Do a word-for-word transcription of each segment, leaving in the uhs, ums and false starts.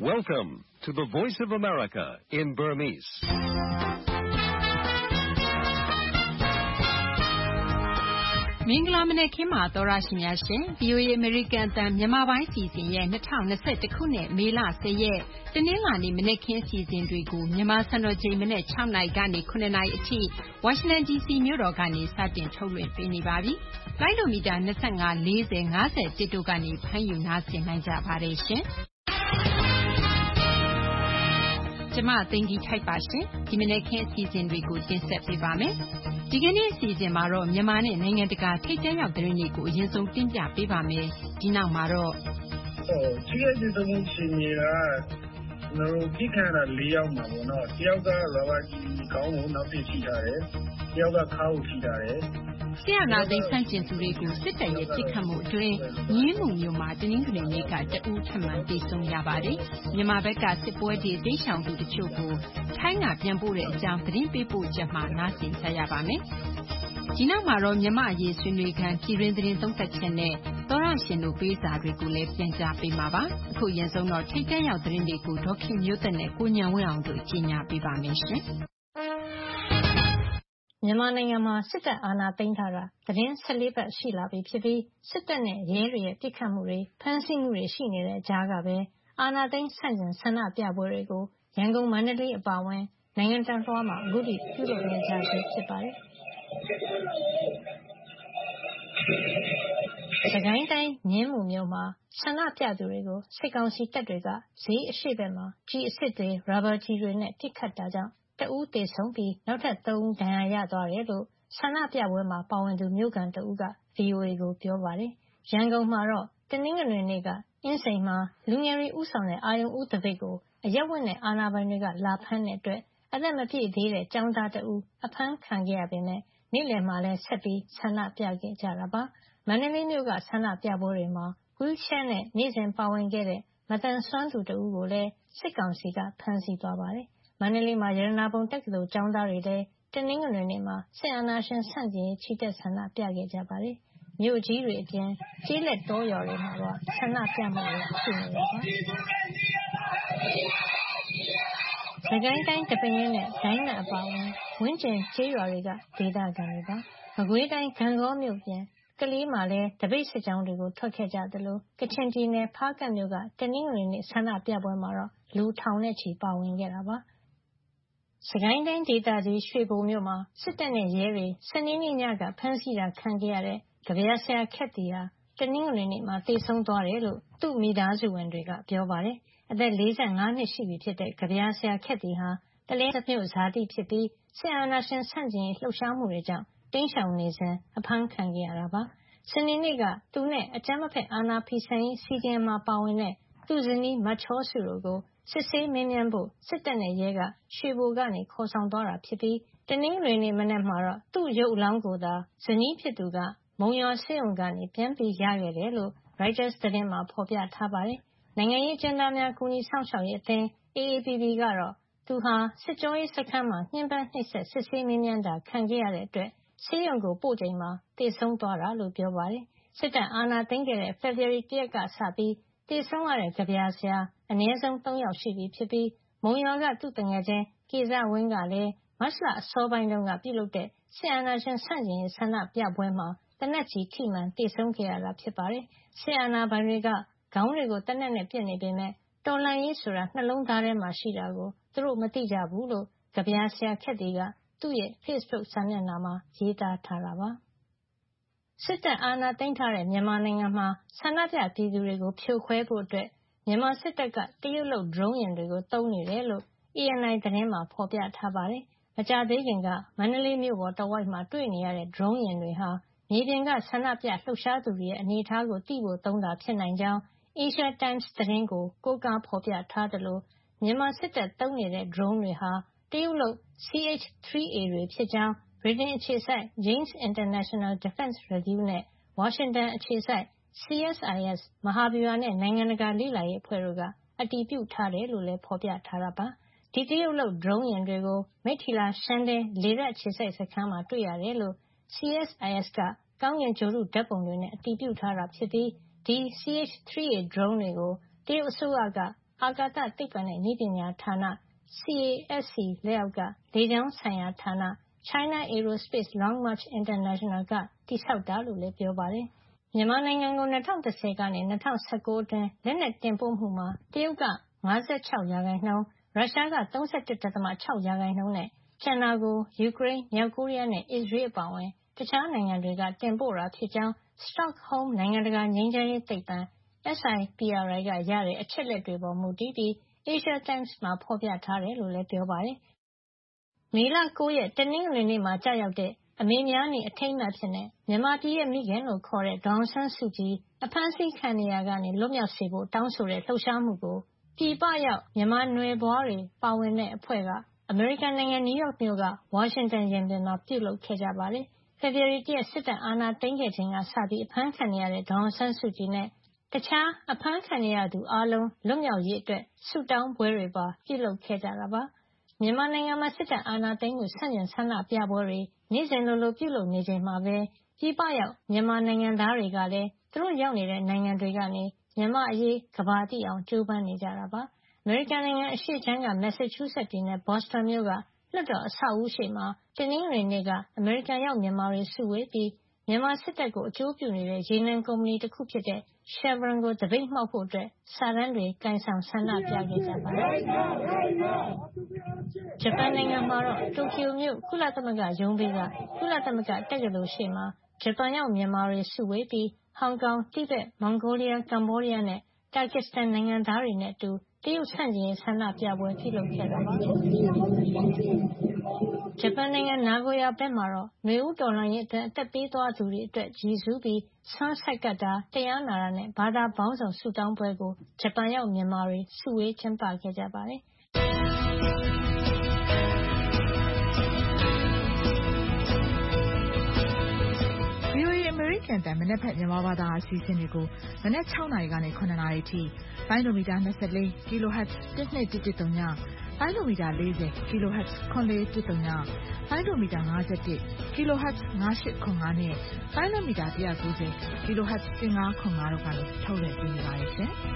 Welcome to the Voice of America in Burmese. ။မင်္ဂလာမနက်ခင်းပါသောတရှင်များရှင်။ ဗွီအိုအေ အမေရိကန်အသံမြန်မာပိုင်းအစီအစဉ်ရဲ့၂၀၂၁ခုနှစ်မေလ၁၀ရက်တနင်္လာနေ့မနက်ခင်းအစီအစဉ်တွေကိုမြန်မာစံတော်ချိန်မနက်၆နာရီကနေ၇နာရီအထိဝါရှင်တန်ဒီစီမြို့တော်ကနေစတင်ထုတ်လွှင့်ပေးနေပါပြီ။လိုင်းလိုမီတာ၂၅၊၄၀၊၅၁တို့ကနေဖမ်းယူနားဆင်နိုင်ကြပါတယ်ရှင်။ကျမသိင်္ဂီထိုက်ပါရှင်။ဒီမနက်ခင်းအစီအစဉ်တွေကိုတင်ဆက်ပေးပါမယ်။ဒီကနေ့အစီအစဉ်မှာတော့မြန်မာနဲ့နိုင်ငံတကာထိပ်တန်းရောက်သတင်းတွေကိုအရင်ဆုံးတင်ပြပေးပါမယ်။ဒီနောက်မှာတော့ထိခိုက်ဒေဆုံးမှုရှင်ကြီးကကျွန်တော်တို့ပြစ်ခန့်တာ၄ယောက်မှာပေါ့နော်။တယောက်ကရာဘာကြီးကောင်းကိုနောက်ပြထိထားတယ်။တယောက်ကခါးကိုထိထားတယ်။ဆရာနာသိန်းဆန့်ကျင်သူတွေကိုစစ်တပ်ရဲ့ပြစ်ခတ်မှုအတွင်းငင်းမှုမျိုးမှာတင်းင်းကနေကတအူးထမှန်တည်ဆုံရပါတယ်။မြန်မာဘက်ကစစ်ပွဲတွေတိတ်ဆောင်သူတချို့ကိုထိုင်းကပြန်ပို့တဲ့အကြောင်းသတင်းပေးပို့ချက်မှာနားဆင်ကြရပါမယ်။ဒီနောက်မှာတော့မြန်မာအရေးဆွေးနွေးခန်းပြည်တွင်းသတင်းသုံးသပ်ချက်နဲ့သောရရှင်တို့ပေးစာတွေကိုလည်းပြန်ကြားပေးမှာပါ။အခုရင်ဆုံးတော့ထိတ်တန့်ရောက်သတင်းတွေကိုဒေါခင်မျိုးသက်နဲ့ကိုညံဝင်းအောင်တို့ကြီးညာပေးပါမယ်ရှင်။မြန်မာနိုင်ငံမှာစစ်တပ်အာဏာသိမ်းထားတာသတင်း၁၄ပတ်ရှိလာပြီဖြစ်ပြီးစစ်တပ်နဲ့ရဲတွေရဲ့ပြစ်ခတ်မှုတွေဖမ်းဆီးမှုတွေရှိနေတဲ့ကြားကပဲအာဏာသိမ်းဆန့်ကျင်ဆန္ဒပြပွဲတွေကိုရန်ကုန်မန္တလေးအပါအဝင်နိုင်ငံတကာမှာအခုထိပြုလုပ်နေကြဆဲဖြစ်ပါတယ်။စကိုင်းတိုင်းမြင်းမူမြို့မှာဆန္ဒပြသူတွေကိုစစ်ကောင်စီတပ်တွေကဈေးအရှိတ်ဘက်မှာကျည်အစစ်တွေရာဘာကျည်တွေနဲ့ပစ်ခတ်တာကြောင့်တဦးသေဆုံးပြီးနောက်ထပ်သုံးဦးဒဏ်ရာရသွားတယ်လို့ဆန္ဒပြပွဲမှာပါဝင်သူမြို့ခံတဦးက ဗွီအိုအေ ကိုပြောပါတယ်။ရန်ကုန်မှာတော့တနင်္ဂနွေနေ့ကအင်းစိန်မှာလူငယ်တွေဦးဆောင်တဲ့အာရုံဦးသပိတ်ကိုအရပ်ဝတ်နဲ့အာဏာပိုင်တွေကလာဖမ်းတဲ့အတွက်အသက်မပြည့်သေးတဲ့ကျောင်းသားတဦးအဖမ်းခံခဲ့ရပေမဲ့နေ့လယ်မှာလည်းဆက်ပြီးဆန္ဒပြခဲ့ကြတာပါ။မန္တလေးမြို့ကဆန္ဒပြပွဲတွေမှာဝီးချဲနဲ့နေ့စဉ်ပါဝင်ခဲ့တဲ့မသန်စွမ်းသူတဦးကိုလည်းစစ်ကောင်စီကဖမ်းဆီးသွားပါတယ်။မန္တလေးမှာရတနာပုံတက္ကသိုလ်ကျောင်းသားတွေလည်းတနင်္ဂနွေနေ့မှာစစ်အာဏာရှင်ဆန့်ကျင်ရေးချီတက်ဆန္ဒပြခဲ့ကြပါတယ်။မြို့ကြီးတွေအပြင်ကျေးလက်တောရွာတွေမှာတော့ဆန္ဒပြမှုတွေရှိနေတာပါ။စကိုင်းတိုင်းတပင်းနဲ့ဒိုင်းနက်အပါအဝင်ဝင်းကျင်ကျေးရွာတွေကဒေသခံတွေပါ။မကွေးတိုင်းဂန့်ဂေါမြို့ပြင်ကလေးမှာလည်းတပိတ်စစ်ကြောင်းတွေကိုထွက်ခဲ့ကြသလိုကချင်ပြည်နယ်ဖားကန့်မြို့ကတနင်္ဂနွေနေ့ဆန္ဒပြပွဲမှာတော့လူထောင်နဲ့ချီပါဝင်ခဲ့တာပါ။စကိုင်းတိုင်းဒေသကြီးရွှေဘိုမြို့မှာစစ်တပ်နဲ့ရဲတွေစနေနေ့ညကဖမ်းဆီးတာခံခဲ့ရတဲ့ကဗျာဆရာခက်သီဟာတနင်္ဂနွေနေ့မှာသေဆုံးသွားတယ်လို့သူ့မိသားစုဝင်တွေကပြောပါတယ်။အသက်၄၅နှစ်ရှိပြီဖြစ်တဲ့ကဗျာဆရာခက်သီဟာတလင်းမြို့ဇာတိဖြစ်ပြီးစစ်အာဏာရှင်ဆန့်ကျင်ရေးလှုပ်ရှားမှုတွေကြောင့်တိမ်းရှောင်နေစဉ်အဖမ်းခံခဲ့ရတာပါ။စနေနေ့ကသူနဲ့အကြမ်းမဖက်အာဏာဖီဆန်ရေးစီဒီအမ်မှာပါဝင်တဲ့သူ့ဇနီးမချောစုတို့ကိုစစ်ဆေးမေးမြန်းဖို့စစ်တပ်နဲ့ရဲကရွှေဘိုကနေခေါ်ဆောင်သွားတာဖြစ်ပြီးတနင်္ဂနွေနေ့မနက်မှာတော့သူ့ရုပ်အလောင်းကိုသာဇနီးဖြစ်သူကမုံရွာဆေးရုံကနေပြန်ပြီးရခဲ့တယ်လို့ရိုက်တာသတင်းမှာဖော်ပြထားပါတယ်။နိုင်ငံရေးကျဉ်းသားများကူညီစောင့်ရှောက်ရေးအသင်း အေအေပီပီ ကတော့သူဟာစစ်ကြောရေးစခန်းမှာညှဉ်းပန်းနှိပ်စက်စစ်ဆေးမေးမြန်းတာခံခဲ့ရတဲ့အတွက်ဆေးရုံကိုပို့ချိန်မှာသေဆုံးသွားတာလို့ပြောပါတယ်။စစ်တပ်အာဏာသိမ်းခဲ့တဲ့ဖေဖော်ဝါရီလတရက်ကစပြီးသေဆုံးရတဲ့ကဗျာဆရာအနည်းဆုံးသုံးယောက်ရှိပြီဖြစ်ပြီးမုံရွာကသူ့တငယ်ချင်းကေဇဝင်းကလည်းမတ်လအစောပိုင်းတုန်းကပြုလုပ်တဲ့စစ်အာဏာရှင်ဆန့်ကျင်ရေးဆန္ဒပြပွဲမှာသေနတ်ကျည်ထိမှန်သေဆုံးခဲ့ရတာဖြစ်ပါတယ်။စစ်အာဏာပိုင်တွေကခေါင်းတွေကိုသေနတ်နဲ့ပစ်နေပေမဲ့တော်လှန်ရေးဆိုတာနှလုံးသားထဲမှာရှိတာကိုသူတို့မသိကြဘူးလို့ကဗျာဆရာခက်သီကသူ့ရဲ့ Facebook စာမျက်နှာမှာရေးသားထားတာပါ။စစ်တပ်အာဏာသိမ်းထားတဲ့မြန်မာနိုင်ငံမှာဆန္ဒပြပြည်သူတွေကိုဖြိုခွဲဖို့အတွက်မြန်မာစစ်တပ်ကတရုတ်လုပ်ဒရုန်းယာဉ်တွေကိုသုံးနေတယ်လို့ အေအန်အိုင် သတင်းမှာဖော်ပြထားပါတယ်။မကြာသေးခင်ကမန္တလေးမြို့ပေါ်တဝိုက်မှာတွေ့နေရတဲ့ဒရုန်းယာဉ်တွေဟာမြေပြင်ကဆန္ဒပြလှုပ်ရှားသူတွေရဲ့အနေအထားကိုသိဖို့သုံးတာဖြစ်နိုင်ကြောင်း Asia Times သတင်းကိုကိုးကားဖော်ပြထားသလိုမြန်မာစစ်တပ်သုံးနေတဲ့ဒရုန်းတွေဟာတရုတ်လုပ် စီ အိတ်ချ် ၃ အေ တွေဖြစ်ကြောင်းဗြိတိန်အခြေစိုက် Janes International Defense Review နဲ့ဝါရှင်တန်အခြေစိုက် စီ အက်စ် အိုင် အက်စ် မဟာဗျူဟာနဲ့နိုင်ငံတကာလေ့လာရေးအဖွဲ့တို့ကအတည်ပြုထားတယ်လို့လည်းဖော်ပြထားတာပါ။ဒီတရုတ်လုပ်ဒရုန်းယာဉ်တွေကိုမိတ္ထီလာရှမ်းတဲလေတပ်အခြေစိုက်စခန်းမှာတွေ့ရတယ်လို့ စီ အက်စ် အိုင် အက်စ် ကကောင်းကင်ဂြိုဟ်တုဓာတ်ပုံတွေနဲ့အတည်ပြုထားတာဖြစ်ပြီးဒီ စီ အိတ်ချ် ၃ အေ ဒရုန်းတွေကိုတရုတ်အစိုးရကအာကာသသိပ္ပံနဲ့နည်းပညာဌာန C A S C လက်အောက်က လေကြောင်းဆိုင်ရာဌာန China Aerospace Long March International က တည်ဆောက်တာလို့လည်း ပြောပါတယ်။ မြန်မာနိုင်ငံကို ၂၀၁၀ ကနေ ၂၀၁၉ အတွင်း လက်နက်တင်ပို့မှုမှာ တရုတ်က ၅၆ ရာခိုင်နှုန်း၊ ရုရှားက ၃၁.၆ ရာခိုင်နှုန်းနဲ့ ကျန်တာကို ယူကရိန်း၊ မြောက်ကိုရီးယားနဲ့ အစ္စရေး အပါအဝင် တခြားနိုင်ငံတွေက တင်ပို့တာဖြစ်ကြောင်း Stockholm နိုင်ငံတကာ ငြိမ်းချမ်းရေးသိပ္ပံ S I P R I ကရတဲ့ အချက်လက်တွေပေါ် မူတည်ပြီး Asia Times မှာ ဖော်ပြထားတယ်လို့လည်း ပြောပါတယ်။ မေလ ၉ ရက် တနင်္ဂနွေနေ့မှာ ကျရောက်တဲ့ အမေများနေ့ အထိမ်းအမှတ်အဖြစ် မြန်မာပြည်ရဲ့မိခင်လို့ခေါ်တဲ့ ဒေါ်အောင်ဆန်းစုကြည် အဖမ်းဆီးခံနေရာကနေ လွတ်မြောက်စေဖို့ တောင်းဆိုတဲ့ လှုပ်ရှားမှုကို ပြည်ပရောက် မြန်မာနွယ်ဖွားတွေပါဝင်တဲ့အဖွဲ့က အမေရိကန်နိုင်ငံ နယူးယောက်မြို့က ဝါရှင်တန်ရင်ပြင်မှာ ပြုလုပ်ခဲ့ကြပါတယ်။ ဖေဖေါ်ဝါရီ ၁ ရက် စစ်တပ်အာဏာသိမ်းခဲ့ချိန်ကစပြီး အဖမ်းခံနေရတဲ့ ဒေါ်အောင်ဆန်းစုကြည်နဲ့ တခြားအဖမ်းခံနေရသူအားလုံး လွတ်မြောက်ရေးအတွက် ဆုတောင်းပွဲတွေပါ ပြုလုပ်ခဲ့ကြတာပါ။ မြန်မာနိုင်ငံမှာ စစ်တပ်အာဏာသိမ်းမှု ဆန့်ကျင်ဆန္ဒပြပွဲတွေ နေ့စဉ်လိုလို ပြုလုပ်နေချိန်မှာပဲ ပြည်ပရောက် မြန်မာနိုင်ငံသားတွေကလည်း သူတို့ရောက်နေတဲ့ နိုင်ငံတွေကနေ မြန်မာ့အရေး ကမ္ဘာသိအောင် ကြိုးပမ်းနေကြတာပါ။ အမေရိကန်နိုင်ငံ အရှေ့ခြမ်းက မက်ဆာချူးဆက်ပြည်နယ် ဘော့စတွန်မြို့က လွှတ်တော်အဆောက်အဦးရှေ့မှာ တနင်္ဂနွေနေ့က အမေရိကန်ရောက် မြန်မာတွေ စုဝေးပြီး မြန်မာစစ်တပ်ကို အကျိုးပြုနေတဲ့ ရေနံကုမ္ပဏီတခုဖြစ်တဲ့ Chevron ကို သပိတ်မှောက်ဖို့ စာတန်းတွေကိုင်ဆောင် ဆန္ဒပြခဲ့ကြပါတယ်။ ဂျပန်နိုင်ငံမှာတော့ တိုကျိုမြို့ ကုလသမဂ္ဂရုံးဘေးက ကုလသမဂ္ဂတက္ကသိုလ်ရှေ့မှာ ဂျပန်ရောက် မြန်မာတွေ စုဝေးပြီး ဟောင်ကောင်၊ တိဘက်၊ မွန်ဂိုလီးယား၊ ကမ္ဘောဒီးယားနဲ့ တာကစ္စတန်နိုင်ငံသားတွေနဲ့အတူ တရုတ်ဆန့်ကျင်ရေး ဆန္ဒပြပွဲ ပြုလုပ်ခဲ့တာပါ။ ဂျပန်နိုင်ငံ နာဂိုယာဘက်မှာတော့ နွေဦးတော်လှန်ရေးအတွင်း အသက်ပေးသွားသူတွေအတွက် ရည်စူးပြီး ဆွမ်းဆိုက်ကပ်တာ၊ တရားနာတာနဲ့ ဘာသာပေါင်းစုံ ဆုတောင်းပွဲကို ဂျပန်ရောက် မြန်မာတွေ စုဝေးကျင်းပခဲ့ကြပါတယ်။ VOA အမေရိကန်အသံ မနက်ဖြန် မြန်မာဘာသာအစီအစဉ်တွေကို မနက် ၆ နာရီကနေ ၇ နာရီအထိ ပိုင်းလိုမီတာ ၂၄ kHz ၁၂၁၁၀ ပိုင်းလိုမီတာ ၄၀ kHz ၇၄၁၀ ပိုင်းလိုမီတာ ၅၁ kHz ၅၈၇၅ နဲ့ ပိုင်းလိုမီတာ ၁၉၀ kHz ၁၅၇၅ တို့ကနေ ထုတ်လွှင့်ပေးနေပါတယ်ရှင်။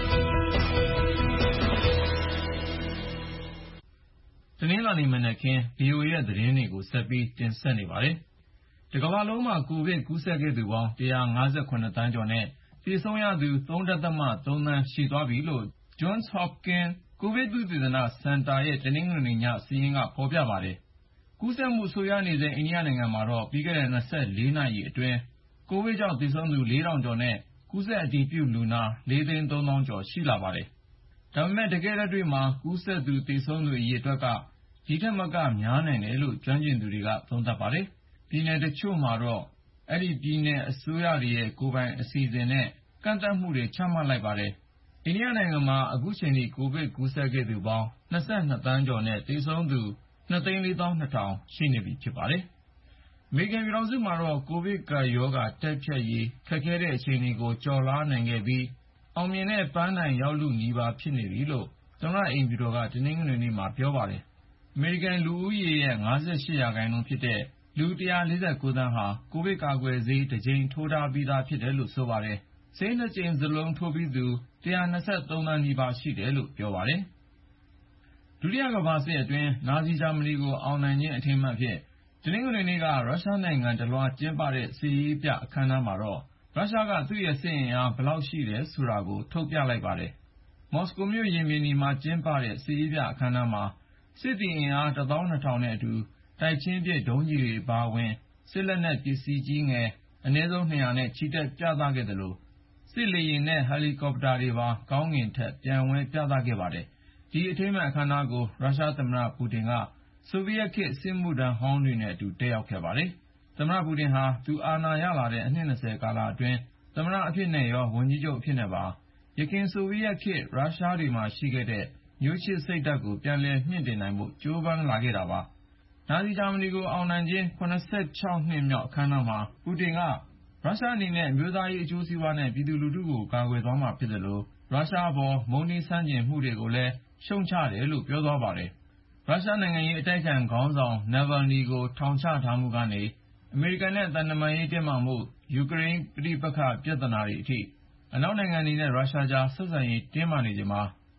တနင်္လာနေ့မနက်ခင်း ဗွီအိုအေ ရဲ့သတင်းတွေကို ဆက်ပြီးတင်ဆက်နေပါတယ်။ တကမ္ဘာလုံးမှာ ကိုဗစ်ကူးစက်ခဲ့သူပေါင်း ၁၅၇ သန်းကျော်နဲ့ သေဆုံးရသူ ၃.၃ သန်းရှိသွားပြီလို့ Johns Hopkins ကိုဗစ်သုတေသနစင်တာရဲ့ တနင်္ဂနွေနေ့ည စာရင်းက ဖော်ပြပါတယ်။ ကူးစက်မှု ဆိုးရွားနေဆဲ အိန္ဒိယနိုင်ငံမှာတော့ ပြီးခဲ့တဲ့ ၂၄ နာရီအတွင်း ကိုဗစ်ကြောင့် သေဆုံးသူ ၄,၀၀၀ ကျော်နဲ့ ကူးစက်အတည်ပြုလူနာ ၄ သိန်း ၃ သောင်းကျော် ရှိလာပါတယ်။ ဒါပေမယ့် တကယ့်လက်တွေ့မှာ ကူးစက်သူ သေဆုံးသူ အရေအတွက်က ဒီထက်မက များနိုင်တယ်လို့ ကျွမ်းကျင်သူတွေက သုံးသပ်ပါတယ်။ ပြည်နယ်တချို့မှာတော့ အဲဒီပြည်နယ်အစိုးရတွေရဲ့ ကိုယ်ပိုင်အစီအစဉ်နဲ့ ကန့်သတ်မှုတွေ ချမှတ်လိုက်ပါတယ်။ အိန္ဒိယနိုင်ငံမှာ အခုချိန်ထိ ကိုဗစ်ကူးစက်ခဲ့သူပေါင်း ၂၂ သန်းကျော်နဲ့ သေဆုံးသူ ၂ သိန်း ၄ သောင်း ၂ ထောင် ရှိနေပြီဖြစ်ပါတယ်။ အမေရိကန်ပြည်ထောင်စုမှာတော့ ကိုဗစ်ကပ်ရောဂါ တိုက်ဖျက်ရေး ခက်ခဲတဲ့အခြေအနေကို ကျော်လွှားနိုင်ခဲ့ပြီး အောင်မြင်တဲ့ပန်းတိုင်ရောက်လုနီးပါး ဖြစ်နေပြီလို့ သမ္မတအိမ်ဖြူတော်က တနင်္ဂနွေနေ့မှာ ပြောပါတယ်။ အမေရိကန်လူဦးရေရဲ့ ၅၈ ရာခိုင်နှုန်းဖြစ်တဲ့ လူ ၁၄၉ သန်းဟာ ကိုဗစ်ကာကွယ်ဆေး တကြိမ်ထိုးထားပြီးသား ဖြစ်တယ်လို့ ဆိုပါတယ်။ ဆေးနှစ်ကြိမ်စလုံး ထိုးပြီးသူ ၁၂၃ သန်းနီးပါး ရှိတယ်လို့ ပြောပါတယ်။ ဒုတိယကမ္ဘာစစ်အတွင်း နာဇီဂျာမနီကို အောင်နိုင်ခြင်း အထိမ်းအမှတ်အဖြစ် တနင်္ဂနွေနေ့က ရုရှားနိုင်ငံတလွှား ကျင်းပတဲ့ စစ်ရေးပြအခမ်းအနားမှာတော့ ရုရှားက သူ့ရဲ့စစ်အင်အား ဘယ်လောက်ရှိတယ်ဆိုတာကို ထုတ်ပြလိုက်ပါတယ်။ မော်စကိုမြို့ ရင်ပြင်နီမှာ ကျင်းပတဲ့ စစ်ရေးပြအခမ်းအနားမှာ စစ်သည်အင်အား တသောင်းနှစ်ထောင်နဲ့အတူ တိုက်ချင်းပစ် ဒုံးကျည်တွေအပါအဝင် စစ်လက်နက်ပစ္စည်းကြီးငယ် အနည်းဆုံး ၂၀၀ နဲ့ ချီတက်ပြသခဲ့သလို စစ်လေယာဉ်နဲ့ ဟယ်လီကော်ပတာတွေပါ ကောင်းကင်ထက် ပျံဝဲပြသခဲ့ပါတယ်။ ဒီအထိမ်းအမှတ် အခမ်းအနားကို ရုရှားသမ္မတ ပူတင်က ဆိုဗီယက်ခေတ် စစ်မှုထမ်းဟောင်းတွေနဲ့အတူ တက်ရောက်ခဲ့ပါတယ်။ သမ္မတပူတင်ဟာ သူအာဏာရလာတဲ့ အနှစ် ၂၀ ကာလအတွင်း သမ္မတအဖြစ်နဲ့ရော ဝန်ကြီးချုပ်အဖြစ်နဲ့ပါ ယခင် ဆိုဗီယက်ခေတ် ရုရှားတွေမှာရှိခဲ့တဲ့ မျိုးချစ်စိတ်ဓာတ်ကို ပြန်လည်မြှင့်တင်နိုင်ဖို့ ကြိုးပမ်းလာခဲ့တာပါ။ နာဇီဂျာမနီကို အောင်နိုင်ခြင်း ၇၆ နှစ်မြောက် အခမ်းအနားမှာ ပူတင်က ရုရှားအနေနဲ့ အမျိုးသားရေးအကျိုးစီးပွားနဲ့ ပြည်သူလူထုကို ကာကွယ်သွားမှာဖြစ်သလို ရုရှားအပေါ် မုန်းတီးဆန့်ကျင်မှုတွေကိုလည်း ရှုတ်ချတယ်လို့ ပြောသွားပါတယ်။ ရုရှားနိုင်ငံရေးအတိုက်အခံခေါင်းဆောင် နာဗယ်လ်နီကို ထောင်ချထားမှုကနေ အမေရိကန်နဲ့ သံတမန်ရေးတင်းမာမှု၊ ယူကရိန်းပဋိပက္ခ ပြဿနာတွေအထိ အနောက်နိုင်ငံတွေနဲ့ ရုရှားကြား ဆက်ဆံရေး တင်းမာနေချိန်မှာ တ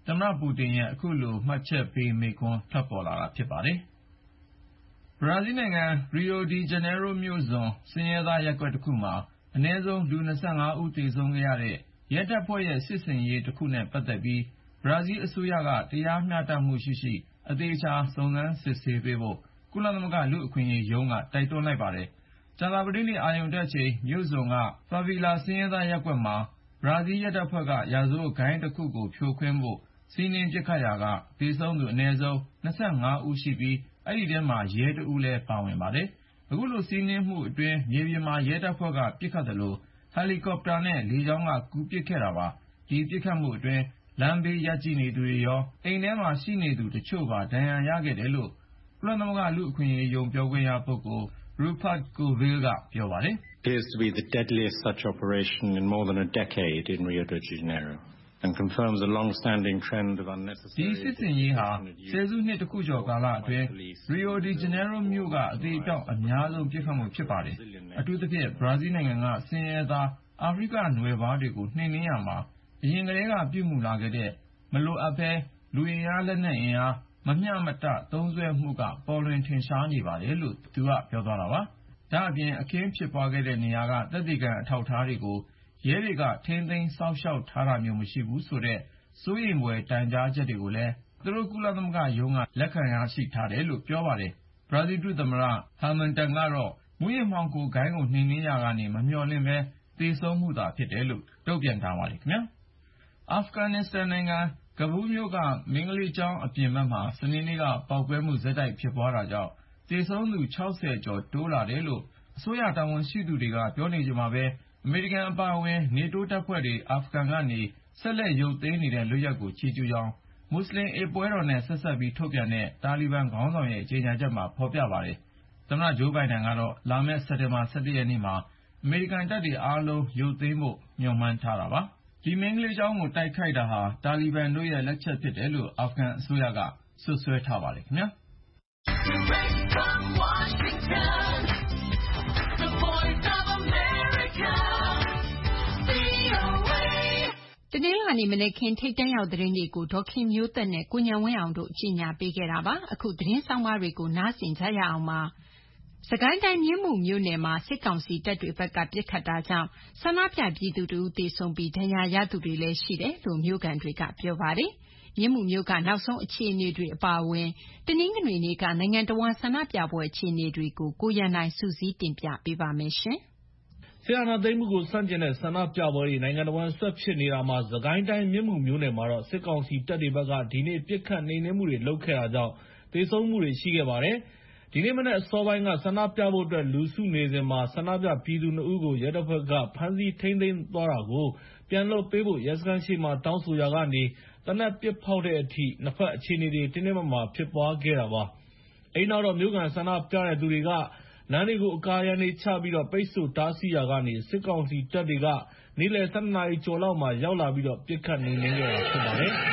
သမ္မတပူတင်ရဲ့အခုလိုမှတ်ချက်ပေးမိန့်ခွန်းထွက်ပေါ်လာတာဖြစ်ပါတယ်။ ဘရာဇီးနိုင်ငံ ရီယိုဒီဂျနေရိုးမြို့စွန် ဆင်းရဲသားရပ်ကွက်တစ်ခုမှာအနည်းဆုံးလူ၂၅ဦးသေဆုံးခဲ့ရတဲ့ရဲတပ်ဖွဲ့ရဲ့စစ်ဆင်ရေးတစ်ခုနဲ့ပတ်သက်ပြီး ဘရာဇီးအစိုးရကတရားမျှတမှုရှိရှိအသေအချာစုံစမ်းစစ်ဆေးပေးဖို့ကုလသမဂ္ဂလူ့အခွင့်အရေးရုံးကတိုက်တွန်းလိုက်ပါတယ်။ ကြာသပတေးနေ့အာရုံတက်ချိန်မြို့စွန်က Favela ဆင်းရဲသားရပ်ကွက်မှာဘရာဇီးရဲတပ်ဖွဲ့ကရာဇဝတ်ဂိုဏ်းတစ်ခုကိုဖြိုခွင်းဖို့စီးနင်းပစ်ခတ်ရာကသေဆုံးသူအနည်းဆုံး၂၅ဦးရှိပြီးအဲဒီထဲမှာရဲတစ်ဦးလည်းပါဝင်ပါတယ်။ အခုလိုစီးနင်းမှုအတွင်းမြေပြင်မှာရဲတပ်ဖွဲ့ကပစ်ခတ်သလိုဟယ်လီကော်ပတာနဲ့လေကြောင်းကကူပစ်ခဲ့တာပါ။ ဒီပစ်ခတ်မှုအတွင်းလမ်းဘေးရပ်ကြည့်နေသူတွေရောအိမ်ထဲမှာရှိနေသူတချို့ပါဒဏ်ရာရခဲ့တယ်လို့ကုလသမဂ္ဂလူ့အခွင့်အရေးရုံးပြောခွင့်ရပုဂ္ဂိုလ် Rupert Colville ကပြောပါတယ်။ appears to be the deadliest such operation in more than a decade in Rio de Janeiro and confirms a long-standing trend of unnecessary ဒီစစ်ဆင်ရေးဟာဆယ်စုနှစ်တစ်ခုကျော်ကာလအတွင်း Rio de Janeiro မြို့ကအသေးအပြောင်အများဆုံးပစ်ခတ်မှုဖြစ်ပါတယ်။အထူးသဖြင့်ဘရာဇီးနိုင်ငံကဆင်းရဲသားအာဖရိကနွယ်ဖွားတွေကိုနှိမ်နင်းရာမှာအရင်ကတည်းကပြုမူလာခဲ့တဲ့မလိုအပ်ဘဲလူအင်အားလက်နက်အင်အားမမျှမတသုံးစွဲမှုကပေါ်လွင်ထင်ရှားနေပါတယ်လို့သူကပြောသွားတာပါ။ဒါ့အပြင်အခင်းဖြစ်ပွားခဲ့တဲ့နေရာကသက်သေခံအထောက်အထားတွေကိုရဲတွေကထိန်းသိမ်းစောင့်ရှောက်ထားတာမျိုးမရှိဘူးဆိုတဲ့စိုးရိမ်ဖွယ်တိုင်ကြားချက်တွေကိုလည်းသူတို့ကုလသမဂ္ဂရုံးကလက်ခံရရှိထားတယ်လို့ပြောပါတယ်။ ဘရာဇီးဒုသမ္မတ Hermanton ကတော့မူးယစ်မှောင်ခိုဂိုဏ်းကိုနှိမ်နင်းရာကနေမမျှော်လင့်ပဲသေဆုံးမှုသာဖြစ်တယ်လို့တုံ့ပြန်ထားပါတယ်ခင်ဗျာ။ အာဖဂန်နစ္စတန်နိုင်ငံ ကဘူးမြို့ကမင်္ဂလာကျောင်းအပြင်ဘက်မှာစနေနေ့ကပေါက်ကွဲမှုဆက်တိုက်ဖြစ်ပွားတာကြောင့်သေဆုံးသူ၆၀ကျော်တိုးလာတယ်လို့အစိုးရတာဝန်ရှိသူတွေကပြောနေချိန်မှာပဲအမေရိကန်အပါအဝင်နေတိုးတပ်ဖွဲ့တွေအာဖဂန်ကနေဆက်လက်ရုပ်သိမ်းနေတဲ့လုပ်ရပ်ကိုချီးကျူးကြောင်းမွတ်စလင်အစ်ပွဲတော်နဲ့ဆက်စပ်ပြီးထုတ်ပြန်တဲ့တာလီဘန်ခေါင်းဆောင်ရဲ့ကြေညာချက်မှာဖော်ပြပါတယ်။ သမ္မတဂျိုးဘိုင်ဒန်ကတော့လာမယ့်စက်တင်ဘာ၁၁ရက်နေ့မှာအမေရိကန်တပ်တွေအားလုံးရုပ်သိမ်းဖို့မျှော်မှန်းထားတာပါ။ ဒီမင်္ဂလာကျောင်းကိုတိုက်ခိုက်တာဟာတာလီဘန်တို့ရဲ့လက်ချက်ဖြစ်တယ်လို့အာဖဂန်အစိုးရကစွပ်စွဲထားပါတယ်ခင်ဗျာ။တနင်္လာနေ့မနက်ခင်းထိပ်တန်းရောက်သတင်းတွေကိုဒေါ်ခင်မျိုးသက်နဲ့ကိုဉာဏ်ဝင်းအောင်တို့အကြီးညာပေးခဲ့တာပါ။အခုသတင်းဆောင်မတွေကိုနားဆင်ကြရအောင်ပါ။စကိုင်းတိုင်းမြင်းမူမြို့နယ်မှာစစ်ကောင်စီတပ်တွေဘက်ကပစ်ခတ်တာကြောင့်ဆန္ဒပြပြည်သူတဦးသေဆုံးပြီးဒဏ်ရာရသူတွေလည်းရှိတယ်လို့မြို့ကန်တွေကပြောပါတယ်။မြင်းမူမြို့ကနောက်ဆုံးအခြေအနေတွေအပါအဝင်တနင်္ဂနွေနေ့ကနိုင်ငံတော်ဝန်ဆန္ဒပြပွဲအခြေအနေတွေကိုကိုရန်နိုင်စုစည်းတင်ပြပေးပါမယ်ရှင်။ဆရာနာသိမ်းမှုကိုစန့်ကျင်တဲ့ဆန္ဒပြပွဲတွေနိုင်ငံတော်ဝန်ဆက်ဖြစ်နေတာမှာစကိုင်းတိုင်းမြင်းမူမြို့နယ်မှာတော့စစ်ကောင်စီတပ်တွေဘက်ကဒီနေ့ပြစ်ခတ်နှိမ်နင်းမှုတွေလုပ်ခဲ့တာကြောင့်သေဆုံးမှုတွေရှိခဲ့ပါတယ်။ဒီနေ့မနက်အစောပိုင်းကဆန္ဒပြဖို့အတွက်လူစုနေစဉ်မှာဆန္ဒပြပြည်သူနှစ်ဦးကိုရဲတပ်ဖွဲ့ကဖမ်းဆီးထိန်းသိမ်းသွားတာကိုပြန်လွှတ်ပေးဖို့ရဲစခန်းရှိမှတောင်းဆိုရာကနေသေနတ်ပစ်ဖောက်တဲ့အထိနှစ်ဖက်အခြေအနေတွေတင်းတင်းမာမာဖြစ်ပွားခဲ့တာပါ။အဲဒီနောက်တော့မြို့ကန်ဆန္ဒပြတဲ့သူတွေကလမ်းတွေကိုအကာအရံတွေချပြီးပိတ်ဆို့တားဆီးရာကနေစစ်ကောင်စီတပ်တွေကနေ့လယ်၁၂နာရီကျော်လောက်မှာရောက်လာပြီးပစ်ခတ်နှိမ်နင်းခဲ့တာဖြစ်ပါတယ်။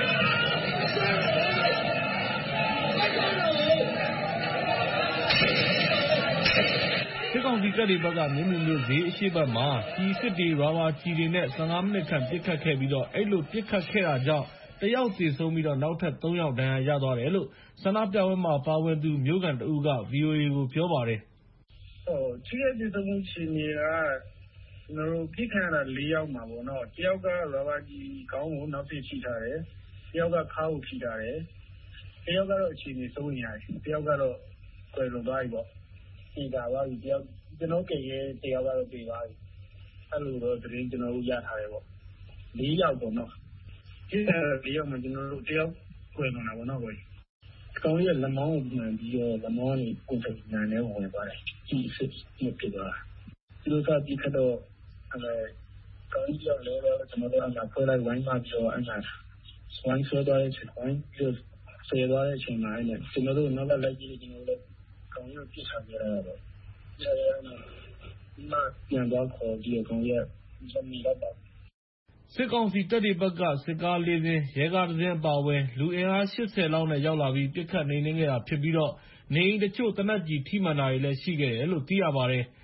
စစ်ကောင်စီတပ်တွေဘက်ကမြင်းမူမြို့ဈေးအရှိတ်ဘက်မှာကျည်စစ်တွေရာဘာကျည်တွေနဲ့၁၅မိနစ်ခန့်ပစ်ခတ်ခဲ့ပြီးအဲဒီလိုပစ်ခတ်ခဲ့တာကြောင့်တယောက်သေဆုံးပြီးနောက်ထပ်သုံးယောက်ဒဏ်ရာရသွားတယ်လို့ဆန္ဒပြပွဲမှာပါဝင်သူမြို့ကန်တဦးက ဗီအိုအေကိုပြောပါတယ်။ "ထိခိုက်သေဆုံးမှုအခြေအနေကကျွန်တော်တို့ပြစ်ခတ်ရတာလေးယောက်မှာပေါ့နော်။တယောက်ကရာဘာကျည်ခေါင်းကိုနောက်စေ့ထိထားတယ်။တယောက်ကခါးကိုထိထားတယ်။တယောက်ကတော့အခြေအနေစိုးရိမ်ရတယ်။တယောက်ကတော့ကွယ်လွန်သွားပြီပေါ့။သေချာသွားပြီ။တယောက်ကျွန်တော်ကယ်ခဲ့တယောက်ကတော့သေသွားပြီ။အဲ့လိုတော့သတင်းကျွန်တော်တို့ရထားတယ်ပေါ့။လေးယောက်ပေါ့နော်။ပြစ်ခတ်ရတာလေးယောက်မှာကျွန်တော်တို့တယောက်ကွယ်လွန်တာပေါ့နော်။ကောင်ကြီးကလက်မောင်းကိုမှန်ပြီးတော့လက်မောင်းကနေကိုယ်တိုင်နံထဲဝင်သွားတယ်။ဒီအစ်စ်ဖြစ်သွားတာ။သူတို့ကပြစ်ခတ်တော့အဲကောင်ကြီးကလည်းကျွန်တော်တို့အမှဖွဲလိုက်ဝိုင်းမှပြီးတော့အဲ့မှာဝိုင်းဆွဲသွားတဲ့အချိန်ဝိုင်းပြီးတော့ဆယ်သွားတဲ့အချိန်မှာအဲ့နဲ့ကျွန်တော်တို့နောက်ကလိုက်ကြည့်လို့ကျွန်တော်တို့ကောင်ကြီးကိုပြစ်ချခဲ့ရတာပေါ့။ဒီအဲ့မှာဒီမှာပြန်သွားခေါ်ပြီးတော့ကောင်ကြီးကဇမီတော့ပါစစ်ကောင်စီတပ်တွေဘက်ကစစ်ကားလေးစင်းရဲကားတစ်စင်းအပါအဝင်လူအင်အား၈၀လောက်နဲ့ရောက်လာပြီးပစ်ခတ်နှိမ်နင်းခဲ့တာဖြစ်ပြီးတော့နေအိမ်တချို့သေနတ်ကြီးထိမှန်တာတွေလည်းရှိခဲ့တယ်လို့သိရပါတယ်။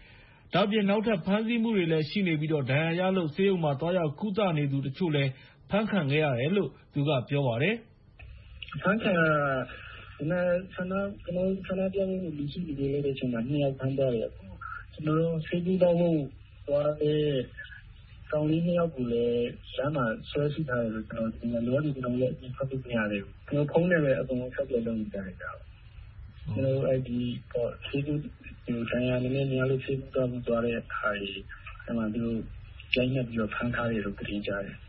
။ဒါ့အပြင်နောက်ထပ်ဖမ်းဆီးမှုတွေလည်းရှိနေပြီးဒဏ်ရာရလို့ဆေးရုံမှာသွားရောက်ကုသနေသူတချို့လည်းဖမ်းခံခဲ့ရတယ်လို့သူကပြောပါတယ်။“ဖမ်းခံရတာကဆန္ဒပြမှုလူစုလူဝေးလုပ်တဲ့အချိန်မှာနှစ်ယောက်ဖမ်းသွားတယ်။ကျနော်တို့ဆေးကုသဖို့သွားတဲ့ကောင်လေးနှစ်ယောက်ကိုလည်းလမ်းမှာဆွဲစိထားတယ်လို့ကျနော်သိတယ်။လောလောဆယ်ကျနော်တို့လည်းအပြင်ထွက်လို့မရသေးဘူး။ကျနော်တို့ဖုန်းနဲ့ပဲအကုန်လုံးအဆက်အသွယ်လုပ်နေကြတယ်။ကျနော်တို့အဲဒီဆေးကုဒဏ်ရာနည်းနည်းများလို့ဆေးကုသဖို့သွားတဲ့အခါအဲဒီမှာသူတို့ရိုက်နှက်ပြီးတော့ဖမ်းထားတယ်လို့သတင်းကြားတယ်။ ”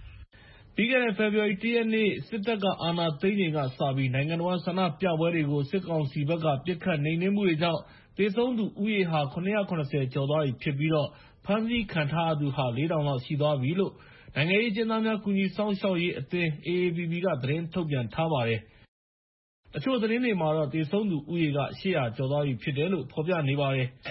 ပြီးခဲ့တဲ့ဖေဖော်ဝါရီလ ၁ ရက်နေ့စစ်တပ်ကအာဏာသိမ်းချိန်ကစပြီးနိုင်ငံတဝန်းဆန္ဒပြပွဲတွေကိုစစ်ကောင်စီဘက်ကပစ်ခတ်နှိမ်နင်းမှုတွေကြောင့်သေဆုံးသူဦးရေဟာ ၇၇၀ ကျော်သွားပြီဖြစ်ပြီးဖမ်းဆီးခံထားရသူဟာ လေးထောင်လောက်ရှိသွားပြီလို့နိုင်ငံရေးအကျဉ်းသားများကူညီစောင့်ရှောက်ရေးအသင်း အေအေပီပီ ကသတင်းထုတ်ပြန်ထားပါတယ်။တချို့သတင်းတွေမှာတော့သေဆုံးသူဦးရေက ၈၀၀ ကျော်သွားပြီဖြစ်တယ်လို့ဖော်ပြနေပါတယ်။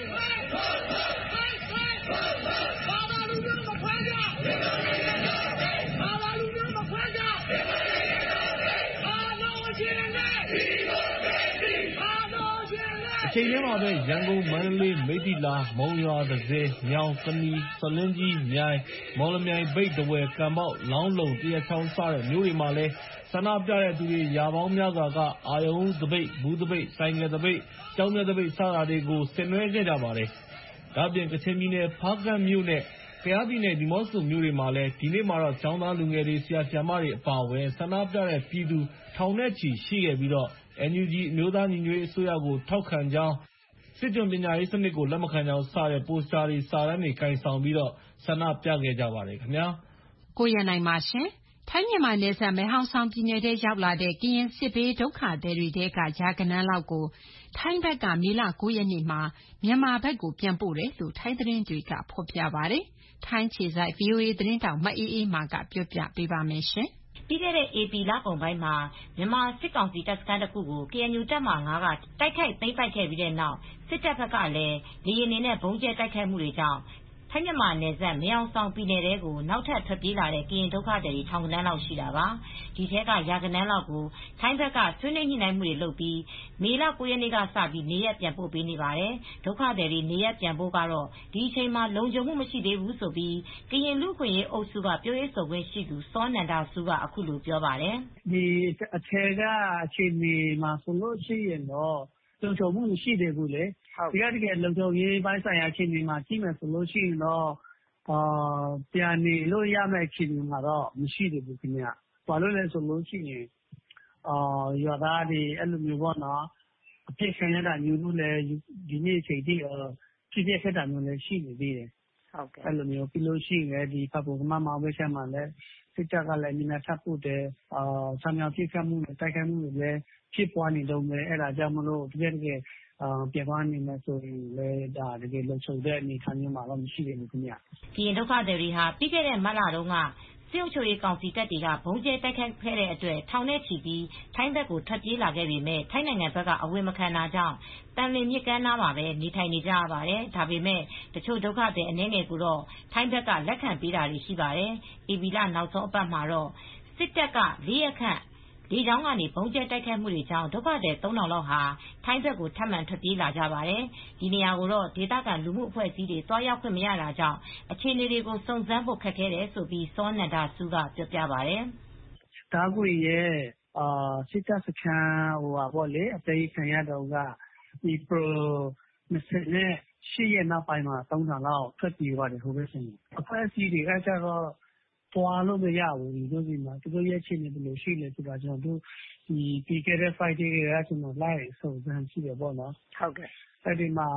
တချိန်တည်းမှာပဲရန်ကုန်၊မန္တလေး၊မိတ္ထီလာ၊မုံရွာ၊တန့်ဆည်၊မြောင်၊ကနီ၊ဆားလင်းကြီး၊မြိုင်၊မော်လမြိုင်၊မြိတ်၊ထားဝယ်၊ကံပေါက်၊လောင်းလုံ၊သရက်ချောင်းစတဲ့မြို့တွေမှာလည်းဆန္ဒပြတဲ့သူတွေရာပေါင်းများစွာကအာရုဏ်ဦးသပိတ်၊ဘူးသပိတ်၊ဆိုင်ကယ်သပိတ်၊ကျောက်မျက်သပိတ်စတာတွေကိုဆင်နွှဲခဲ့ကြပါတယ်။ဒါ့အပြင်ကချင်ပြည်နယ်ဖားကန့်မြို့နဲ့ကယားပြည်နယ်ဒီးမော့ဆိုမြို့တွေမှာလည်းဒီနေ့မှာကျောင်းသားလူငယ်တွေ၊ဆရာ၊ဆရာမတွေအပါအဝင်ဆန္ဒပြတဲ့ပြည်သူထောင်နဲ့ချီရှိခဲ့ပြီး အန်ယူဂျီ အမျိုးသားညီညွတ်ရေးအစိုးရကိုထောက်ခံကြောင်း၊ စစ်ကျွန်ပညာရေးစနစ်ကိုလက်မခံကြောင်းစတဲ့ပိုစတာတွေစာတန်းတွေကိုင်ဆောင်ပြီးဆန္ဒပြခဲ့ကြပါတယ်ခင်ဗျာ။ကိုရန်နိုင်ပါရှင်။ထိုင်းမြန်မာနယ်စပ်မယ်ဟောင်ဆောင်ပြည်နယ်ထဲရောက်လာတဲ့ကရင်စစ်ဘေးဒုက္ခသည်တွေထဲကရာဂဏန်းလောက်ကိုထိုင်းဘက်ကမေလ ၉ ရက်နေ့မှာမြန်မာဘက်ကိုပြန်ပို့တယ်လို့ထိုင်းသတင်းတွေကဖော်ပြပါတယ်။ထိုင်းအခြေစိုက် ဗွီအိုအေသတင်းထောက်မအေးအေးမာကပြောပြပေးပါမယ်ရှင်။ပြီးခဲ့တဲ့ဧပြီလကုန်ပိုင်းမှာမြန်မာစစ်ကောင်စီတပ်စခန်းတခုကို ကေအန်ယူ တပ်မဟာ ၅ ကတိုက်ခိုက်သိမ်းပိုက်ခဲ့ပြီးတဲ့နောက်စစ်တပ်ဘက်ကလည်းလေယာဉ်တွေနဲ့ဗုံးကြဲတိုက်ခိုက်မှုတွေကြောင့်ထိုင်းမြန်မာနယ်စပ်မယ်ဟောင်ဆောင်ပြည်နယ်ထဲကိုနောက်ထပ်ထွက်ပြေးလာတဲ့ကရင်ဒုက္ခသည်တွေထောင်ဂဏန်းလောက်ရှိတာပါ။ဒီထဲကရာဂဏန်းလောက်ကိုထိုင်းဘက်ကဆွေးနွေးညှိနှိုင်းမှုတွေလုပ်ပြီးမေလ ၉ ရက်နေ့ကစပြီးနေရပ်ပြန်ပို့ပေးနေပါတယ်။ဒုက္ခသည်တွေနေရပ်ပြန်ဖို့ကတော့ဒီအချိန်မှာလုံခြုံမှုမရှိသေးဘူးလို့ကရင်လူ့အခွင့်အရေးအုပ်စုကပြောရေးဆိုခွင့်ရှိသူစောနန္ဒဆူးကအခုလိုပြောပါတယ်။“ဒီအထက်ကအခြေအနေမှာဆိုလို့ရှိရင်တော့လုံခြုံမှုမရှိသေးဘူးလေ။တကယ့်တကယ်လုံခြုံရေးပိုင်းဆိုင်ရာအခြေအနေမှာကြည့်မယ်ဆိုရင်တော့ပြန်နေလို့ရမယ့်အခြေအနေမှာတော့မရှိသေးဘူးခင်ဗျ။ဘာလို့လဲဆိုလို့ရှိရင်ရွာသားတွေအဲလိုမျိုးပေါ့နော်အပြစ်ခံရတာမျိုးလည်းဒီနေ့အချိန်ထိဖြစ်ပျက်ခဲ့တာမျိုးလည်းရှိနေသေးတယ်။အဲလိုမျိုးပြီးလို့ရှိရင်ဒီဖာပွန်ကမာမောင်းဘက်မှာလည်းစစ်တပ်ကလည်းမြန်မြန်ထပ်ပို့တယ်။ဆာမြောင်ပစ်ခတ်မှုတွေတိုက်ခိုက်မှုတွေလည်းဖြစ်ပွားနေတုန်းပဲအဲဒါကြောင့်မလို့တကယ်တကယ်ပြန်သွားနေမယ်ဆိုရင်လည်းဒါတကယ်လုံခြုံတဲ့အနေအထားမျိုးမှာတော့မရှိသေးဘူးခင်ဗျ။ ”ကရင်ဒုက္ခသည်တွေဟာပြီးခဲ့တဲ့မတ်လတုန်းကစစ်အုပ်ချုပ်ရေးကောင်စီတပ်တွေကဗုံးကြဲတိုက်ခိုက်ခဲ့တဲ့အတွက်ထောင်နဲ့ချီပြီးထိုင်းဘက်ကိုထွက်ပြေးလာခဲ့ပေမဲ့ထိုင်းနိုင်ငံဘက်ကအဝင်မခံတာကြောင့်သံလွင်မြစ်ကမ်းနားမှာပဲနေထိုင်နေကြရပါတယ်။ဒါပေမဲ့တချို့ဒုက္ခသည်အနည်းငယ်ကိုတော့ထိုင်းဘက်ကလက်ခံပေးတာတွေရှိပါတယ်။ဧပြီလနောက်ဆုံးအပတ်မှာတော့စစ်တပ်ကလေးရက်ခန့်လေကြောင်းကနေဗုံးကြဲတိုက်ခိုက်မှုတွေကြောင့်ဒုက္ခသည်သုံးထောင်လောက်ဟာထိုင်းဘက်ကိုထပ်မံထွက်ပြေးလာကြပါတယ်။ဒီနေရာကိုတော့ဒေသခံလူမှုအဖွဲ့အစည်းတွေသွားရောက်ခွင့်မရတာကြောင့်အခြေအနေတွေကိုစုံစမ်းဖို့ခက်ခဲတယ်လို့စောနန္ဒဆူးကပြောပြပါတယ်။“ဒါးခွေရဲ့စစ်တပ်စခန်းအသိမ်းခံရတုန်းကဧပြီ၂၈ ရက်နောက်ပိုင်းမှာသုံးထောင်လောက်ထွက်ပြေးသွားတယ်ဟိုဘက်ဆိုရင်အဖွဲ့အစည်းတွေကကျတော့သွားလို့မရဘူး။သူတို့ရဲ့အခြေအနေဘယ်လိုရှိလဲဆိုတာကျနော်တို့ပြီးခဲ့တဲ့ Friday ကကျနော်လိုက်စုံစမ်းကြည့်တယ်ပေါ့နော်။အဲဒီမှာ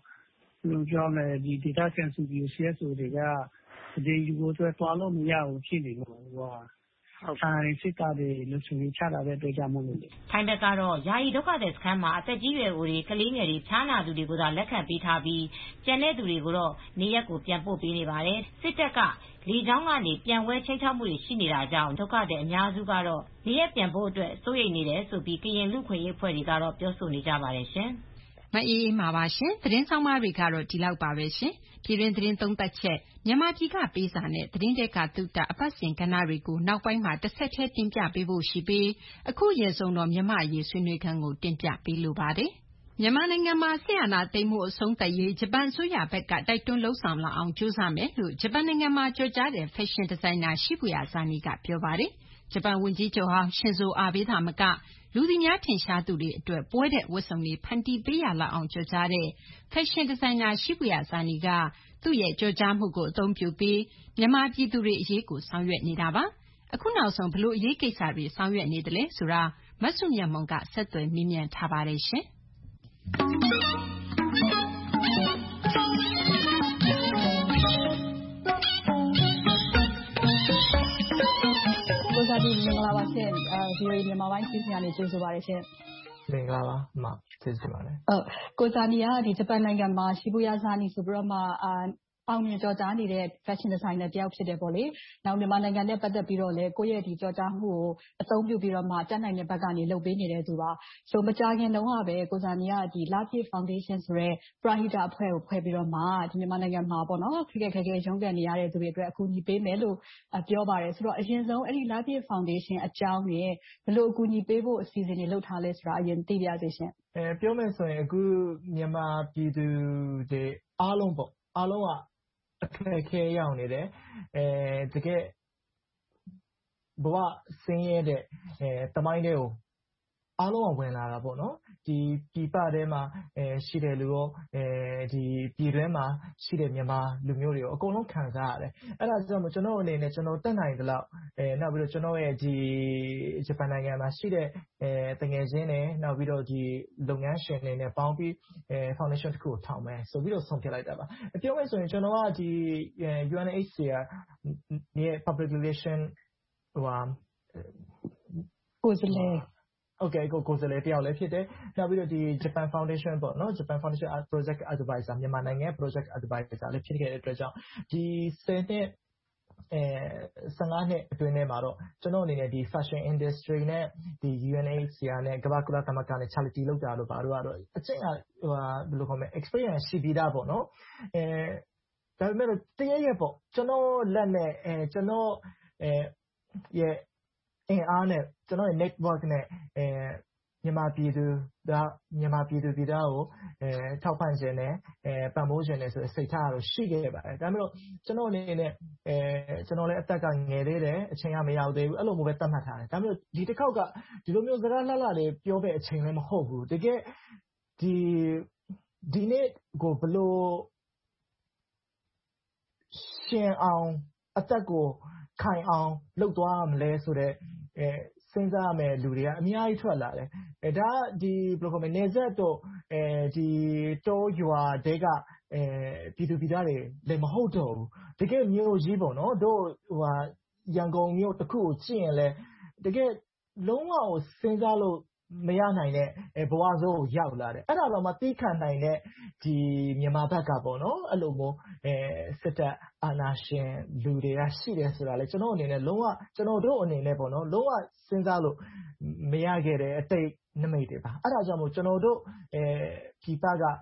ဒေသခံ စီ ဘီ အို စီ အက်စ် အို တွေကသတင်းယူဖို့အတွက်သွားလို့မရဘူးဖြစ်နေလို့ထိုင်းစစ်တပ်တွေလုံခြုံရေးချထားတဲ့အတွက်ကြောင့်မို့လို့ထိုင်းဘက်ကတော့ယာယီဒုက္ခသည်စခန်းမှာအသက်ကြီးရွယ်အိုတွေကလေးငယ်တွေဖျားနာသူတွေကိုသာလက်ခံပေးထားပြီးကျန်တဲ့သူတွေကိုတော့နေရပ်ကိုပြန်ပို့ပေးနေပါတယ်။စစ်တပ်ကလေကြောင်းကနေပြန်ဝဲချိန်းချောက်မှုတွေရှိနေတာကြောင့်ဒုက္ခသည်အများစုကတော့နေရပ်ပြန်ဖို့အတွက်စိုးရိမ်နေတယ်လို့ကရင်လူ့အခွင့်အရေးအဖွဲ့တွေကတော့ပြောဆိုနေကြပါတယ်ရှင်။မအေးအေးမာပါရှင်။သတင်းဆောင်မတွေကတော့ဒီလောက်ပါပဲရှင်။ပြည်တွင်းသတင်းသုံးသပ်ချက်မြန်မာပြည်ကပေးစာနဲ့သတင်းတဲကသုတအပတ်စဉ်ကဏ္ဍတွေကိုနောက်ပိုင်းမှာတစ်ဆက်တည်းတင်ပြပေးဖို့ရှိပြီးအခုရက်ဆုံးတော့မြန်မာအရေးဆွေးနွေးခန်းကိုတင်ပြပေးလိုပါတယ်။မြန်မာနိုင်ငံမှာစစ်အာဏာသိမ်းမှုအဆုံးသတ်ရေးဂျပန်အစိုးရဘက်ကတိုက်တွန်းလှုံ့ဆော်လာအောင်ကြိုးစားမယ်လို့ဂျပန်နိုင်ငံမှာကြော်ကြားတဲ့ဖက်ရှင်ဒီဇိုင်နာရှိဘူယာဇာနီကပြောပါတယ်။ဂျပန်ဝန်ကြီးချုပ်ဟောင်းရှင်ဇိုအာဘေးသာမကလူသိများထင်ရှားသူတွေအတွက်ပွဲတဲ့ဝတ်စုံတွေဖန်တီးပေးရလောက်အောင်ကြော်ကြားတဲ့ဖက်ရှင်ဒီဇိုင်နာရှိဘူယာဇာနီကသူ့ရဲ့ကြော်ကြားမှုကိုအသုံးပြုပြီးမြန်မာပြည်သူတွေအရေးကိုဆောင်ရွက်နေတာပါ။အခုနောက်ဆုံးဘလို့အရေးကိစ္စတွေဆောင်ရွက်နေတယ်လဲဆိုတာမဆုမြတ်မုံကဆက်သွယ်မေးမြန်းထားပါတယ်ရှင်။ကိုဇာတိမင်္ဂလာပါရှင် ဗီအိုအေ မြန်မာပိုင်းစီစဉ်ကနေကြိုဆိုပါရရှင်မင်္ဂလာပါအမကျေးဇူးပါတယ်ဟုတ်ကိုဇာနီကဒီဂျပန်နိုင်ငံမှာရှိဘူယာဇာနီဆိုပြီးတော့မှအာအောင်မြင်ကြော်ကြားနေတဲ့ fashion designer တယောက်ဖြစ်တယ်ပေါ့လေ။နောက်မြန်မာနိုင်ငံနဲ့ပတ်သက်ပြီးတော့လည်းကိုယ့်ရဲ့ဒီကြော်ကြားမှုကိုအသုံးပြုပြီးတော့မှတက်နိုင်တဲ့ဘက်ကနေလုပ်ပေးနေတဲ့သူပါ။ဆိုမကြခင်တုန်းကပဲကိုဇာနီကဒီ Love Foundation ဆိုတဲ့ Prahita အဖွဲ့ကိုဖွဲ့ပြီးတော့မှဒီမြန်မာနိုင်ငံမှာပေါ့နော်ခက်ခဲခက်ခဲရုန်းကန်နေရတဲ့သူတွေအတွက်အကူအညီပေးမယ်လို့ပြောပါတယ်ဆိုတော့အရင်ဆုံးအဲ့ဒီ Love Foundation အကြောင်းနဲ့ဘယ်လိုအကူအညီပေးဖို့အစီအစဉ်တွေလုပ်ထားလဲဆိုတာအရင်သိပြရစေရှင်။အဲပြောမယ်ဆိုရင်အခုမြန်မာပြည်သူတွေအားလုံးပေါ့အားလုံးကအခက်အခဲရောက်နေတယ်အဲတကယ်ဘဝဆင်းရဲတဲ့အဲတမိုင်းတွေကိုအားလုံးကဝင်လာတာပေါ့နော်ဒီပြည်ပထဲမှာအဲရှိတဲ့လူရောအဲဒီပြည်တွင်းမှာရှိတဲ့မြန်မာလူမျိုးတွေရောအကုန်လုံးခံစားရတယ်အဲ့ဒါကြောင့်ကျွန်တော်အနေနဲ့ကျွန်တော်တက်နိုင်သလောက်အဲနောက်ပြီးတော့ကျွန်တော်ရဲ့ဒီဂျပန်နိုင်ငံမှာရှိတဲ့အဲတငယ်ချင်းတွေနောက်ပြီးတော့ဒီလုပ်ငန်းရှင်တွေနဲ့ပေါင်းပြီးအဲ foundation တစ်ခုကိုထောင်မယ်ဆိုပြီးတော့ဆုံးဖြတ်လိုက်တာပါပြောမယ်ဆိုရင်ကျွန်တော်ကဒီ ယူ အန် အိတ်စီ အာရဲ့ public relation ဟိုကိုယ်စားလှယ် Okay ကိုကိုယ်စားလှယ်တယောက်လည်းဖြစ်တယ်နောက်ပြီးတော့ဒီ Japan Foundation ပေါ့နော် Japan Foundation Project Advisor မြန်မာနိုင်ငံ Project Advisor လည်းဖြစ်ခဲ့တဲ့အတွက်ကြောင့်ဒီဆယ်နှစ်အဲဆယ်ငါးနှစ်အတွင်းထဲမှာတော့ကျွန်တော်အနေနဲ့ဒီ fashion industry နဲ့ဒီ ယူ အန် အိတ်စီ အာ နဲ့ကမ္ဘာ့ကုလသမဂ္ဂနဲ့ charity လုပ်တာလို့ပါတော့ကတော့အကျင့်ကဟိုဘယ်လိုခေါ်မလဲ experience ရှိပြီးသားပေါ့နော်အဲဒါပေမဲ့တရရက်ပေါ့ကျွန်တော်လက်နဲ့အဲကျွန်တော်အဲရဲ့အင်အားနဲ့ကျွန်တော်ရဲ့ network နဲ့အဲမြန်မာပြည်သူဒါမြန်မာပြည်သူပြည်သားကိုအဲထောက်ပံ့ခြင်းနဲ့အဲပံ့ပိုးခြင်းနဲ့ဆိုစိတ်ထားရတော့ရှိခဲ့ပါတယ်ဒါပေမဲ့ကျွန်တော်အနေနဲ့အဲကျွန်တော်လည်းအသက်ကငယ်သေးတယ်အချိန်ကမရောက်သေးဘူးအဲ့လိုမျိုးပဲသတ်မှတ်ထားတယ်ဒါပေမဲ့ဒီတစ်ခေါက်ကဒီလိုမျိုးစကားလှလှလေးပြောပဲအချိန်လည်းမဟုတ်ဘူးတကယ်ဒီဒီနေ့ကိုဘလို့ရှင်အောင်အသက်ကိုခိုင်အောင်လုပ်သွားမလဲဆိုတော့အဲစဉ်းစားရမယ်လူတွေကအများကြီးထွက်လာတယ်အဲဒါဒီဘယ်လိုခေါ်မလဲနေဆက်တော့အဲဒီတောရွာတဲကအဲပြည်သူပြည်သားတွေလည်းမဟုတ်တော့ဘူးတကယ်မျိုးကြီးပေါ့နော်တို့ဟိုဟာရန်ကုန်မြို့တစ်ခုကိုကြည့်ရင်လည်းတကယ်လုံးဝကိုစဉ်းစားလို့မရနိုင်တဲ့ဘဝစိုးကိုရောက်လာတယ်အဲ့ဒါတော့မှသိခံနိုင်တဲ့ဒီမြန်မာဘက်ကပေါ့နော်အဲ့လိုမျိုးအဲစစ်တပ်အာဏာရှင်လူတွေကရှိတယ်ဆိုတာလေကျွန်တော်အနေနဲ့လုံးဝကျွန်တော်တို့အနေနဲ့ပေါ့နော်လုံးဝစဉ်းစားလို့မရခဲ့တဲ့အတိတ်နမိတ်တွေပါအဲ့ဒါကြောင့်မို့ကျွန်တော်တို့အဲပြည်ပက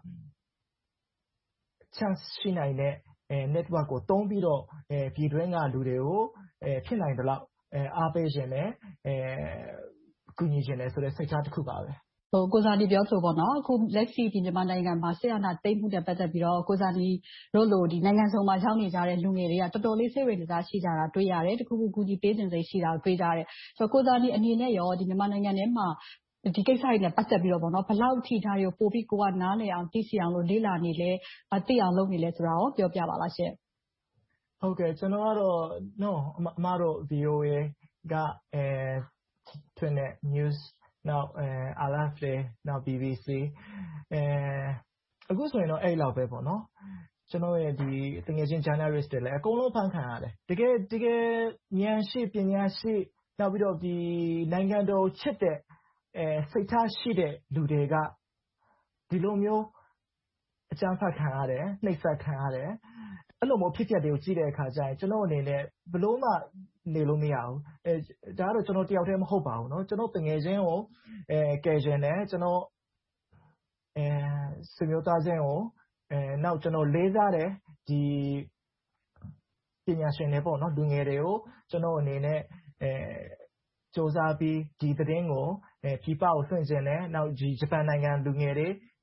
chance ရှိနိုင်တဲ့အဲ network ကိုတုံးပြီးတော့အဲပြည်တွင်းကလူတွေကိုအဲဖြစ်နိုင်သလောက်အဲအားပေးခြင်းနဲ့အဲကူညီခြင်းနဲ့ဆိုတဲ့စိတ်ထားတစ်ခုပါပဲဟိုကိုဇာနီပြောဆိုပေါ့နော်အခုလက်ရှိဒီမြန်မာနိုင်ငံမှာဆရာနာတိတ်မှုတဲ့ပတ်သက်ပြီးတော့ကိုဇာနီတို့လိုဒီနိုင်ငံစုံမှာရောက်နေကြတဲ့လူငယ်တွေကတော်တော်လေးစိတ်ဝင်စားရှိကြတာတွေ့ရတယ်တခုခုကူညီပေးခြင်းစိတ်ရှိတာတွေ့ကြတယ်ဆိုတော့ကိုဇာနီအနေနဲ့ရောဒီမြန်မာနိုင်ငံထဲမှာဒီကိစ္စတွေနဲ့ပတ်သက်ပြီးတော့ပေါ့နော်ဘယ်လောက်ထိထားရောပို့ပြီးကိုကနားလည်အောင်သိစီအောင်လို့လေ့လာနေလဲသိအောင်လုပ်နေလဲဆိုတာရောပြောပြပါလားရှင်ဟုတ်ကဲ့ကျွန်တော်ကတော့ no အမတို့ ဗီအိုအေ ကအဲထွန်းတဲ့ news နောက်အဲ အာရ် အက်ဖ် တွေနောက် ဘီ ဘီ စီ အဲအခုဆိုရင်တော့အဲ့လောက်ပဲပေါ့နော်ကျွန်တော်ရဲ့ဒီတကယ်ချင်း journalist တွေလည်းအကုန်လုံးဖန်ခံရတယ်တကယ်တကယ်ဉာဏ်ရှိပညာရှိနောက်ပြီးတော့ဒီနိုင်ငံတော်ချစ်တဲ့အဲစိတ်ထားရှိတဲ့လူတွေကဒီလိုမျိုးအကြမ်းဖက်ခံရတယ်နှိပ်စက်ခံရတယ်အဲ့လိုမျိုးဖြစ်ပျက်တွေကိုကြည့်တဲ့အခါကျရင်ကျွန်တော်အနေနဲ့ဘယ်လို့မှနေလို့မရဘူးအဲဒါကတော့ကျွန်တော်တယောက်တည်းမဟုတ်ပါဘူးเนาะကျွန်တော်တငယ်ချင်းကိုအဲကယ်ခြင်းနဲ့ကျွန်တော်အဲဆွေမျိုးသားချင်းကိုအဲနောက်ကျွန်တော်လေးစားတယ်ဒီပညာရှင်တွေပေါ့เนาะလူငယ်တွေကိုကျွန်တော်အနေနဲ့အဲစူးစမ်းပြီးဒီသတင်းကိုအဲပြည်ပကိုလွှင့်ခြင်းနဲ့နောက်ဒီဂျပန်နိုင်ငံလူငယ်တွေ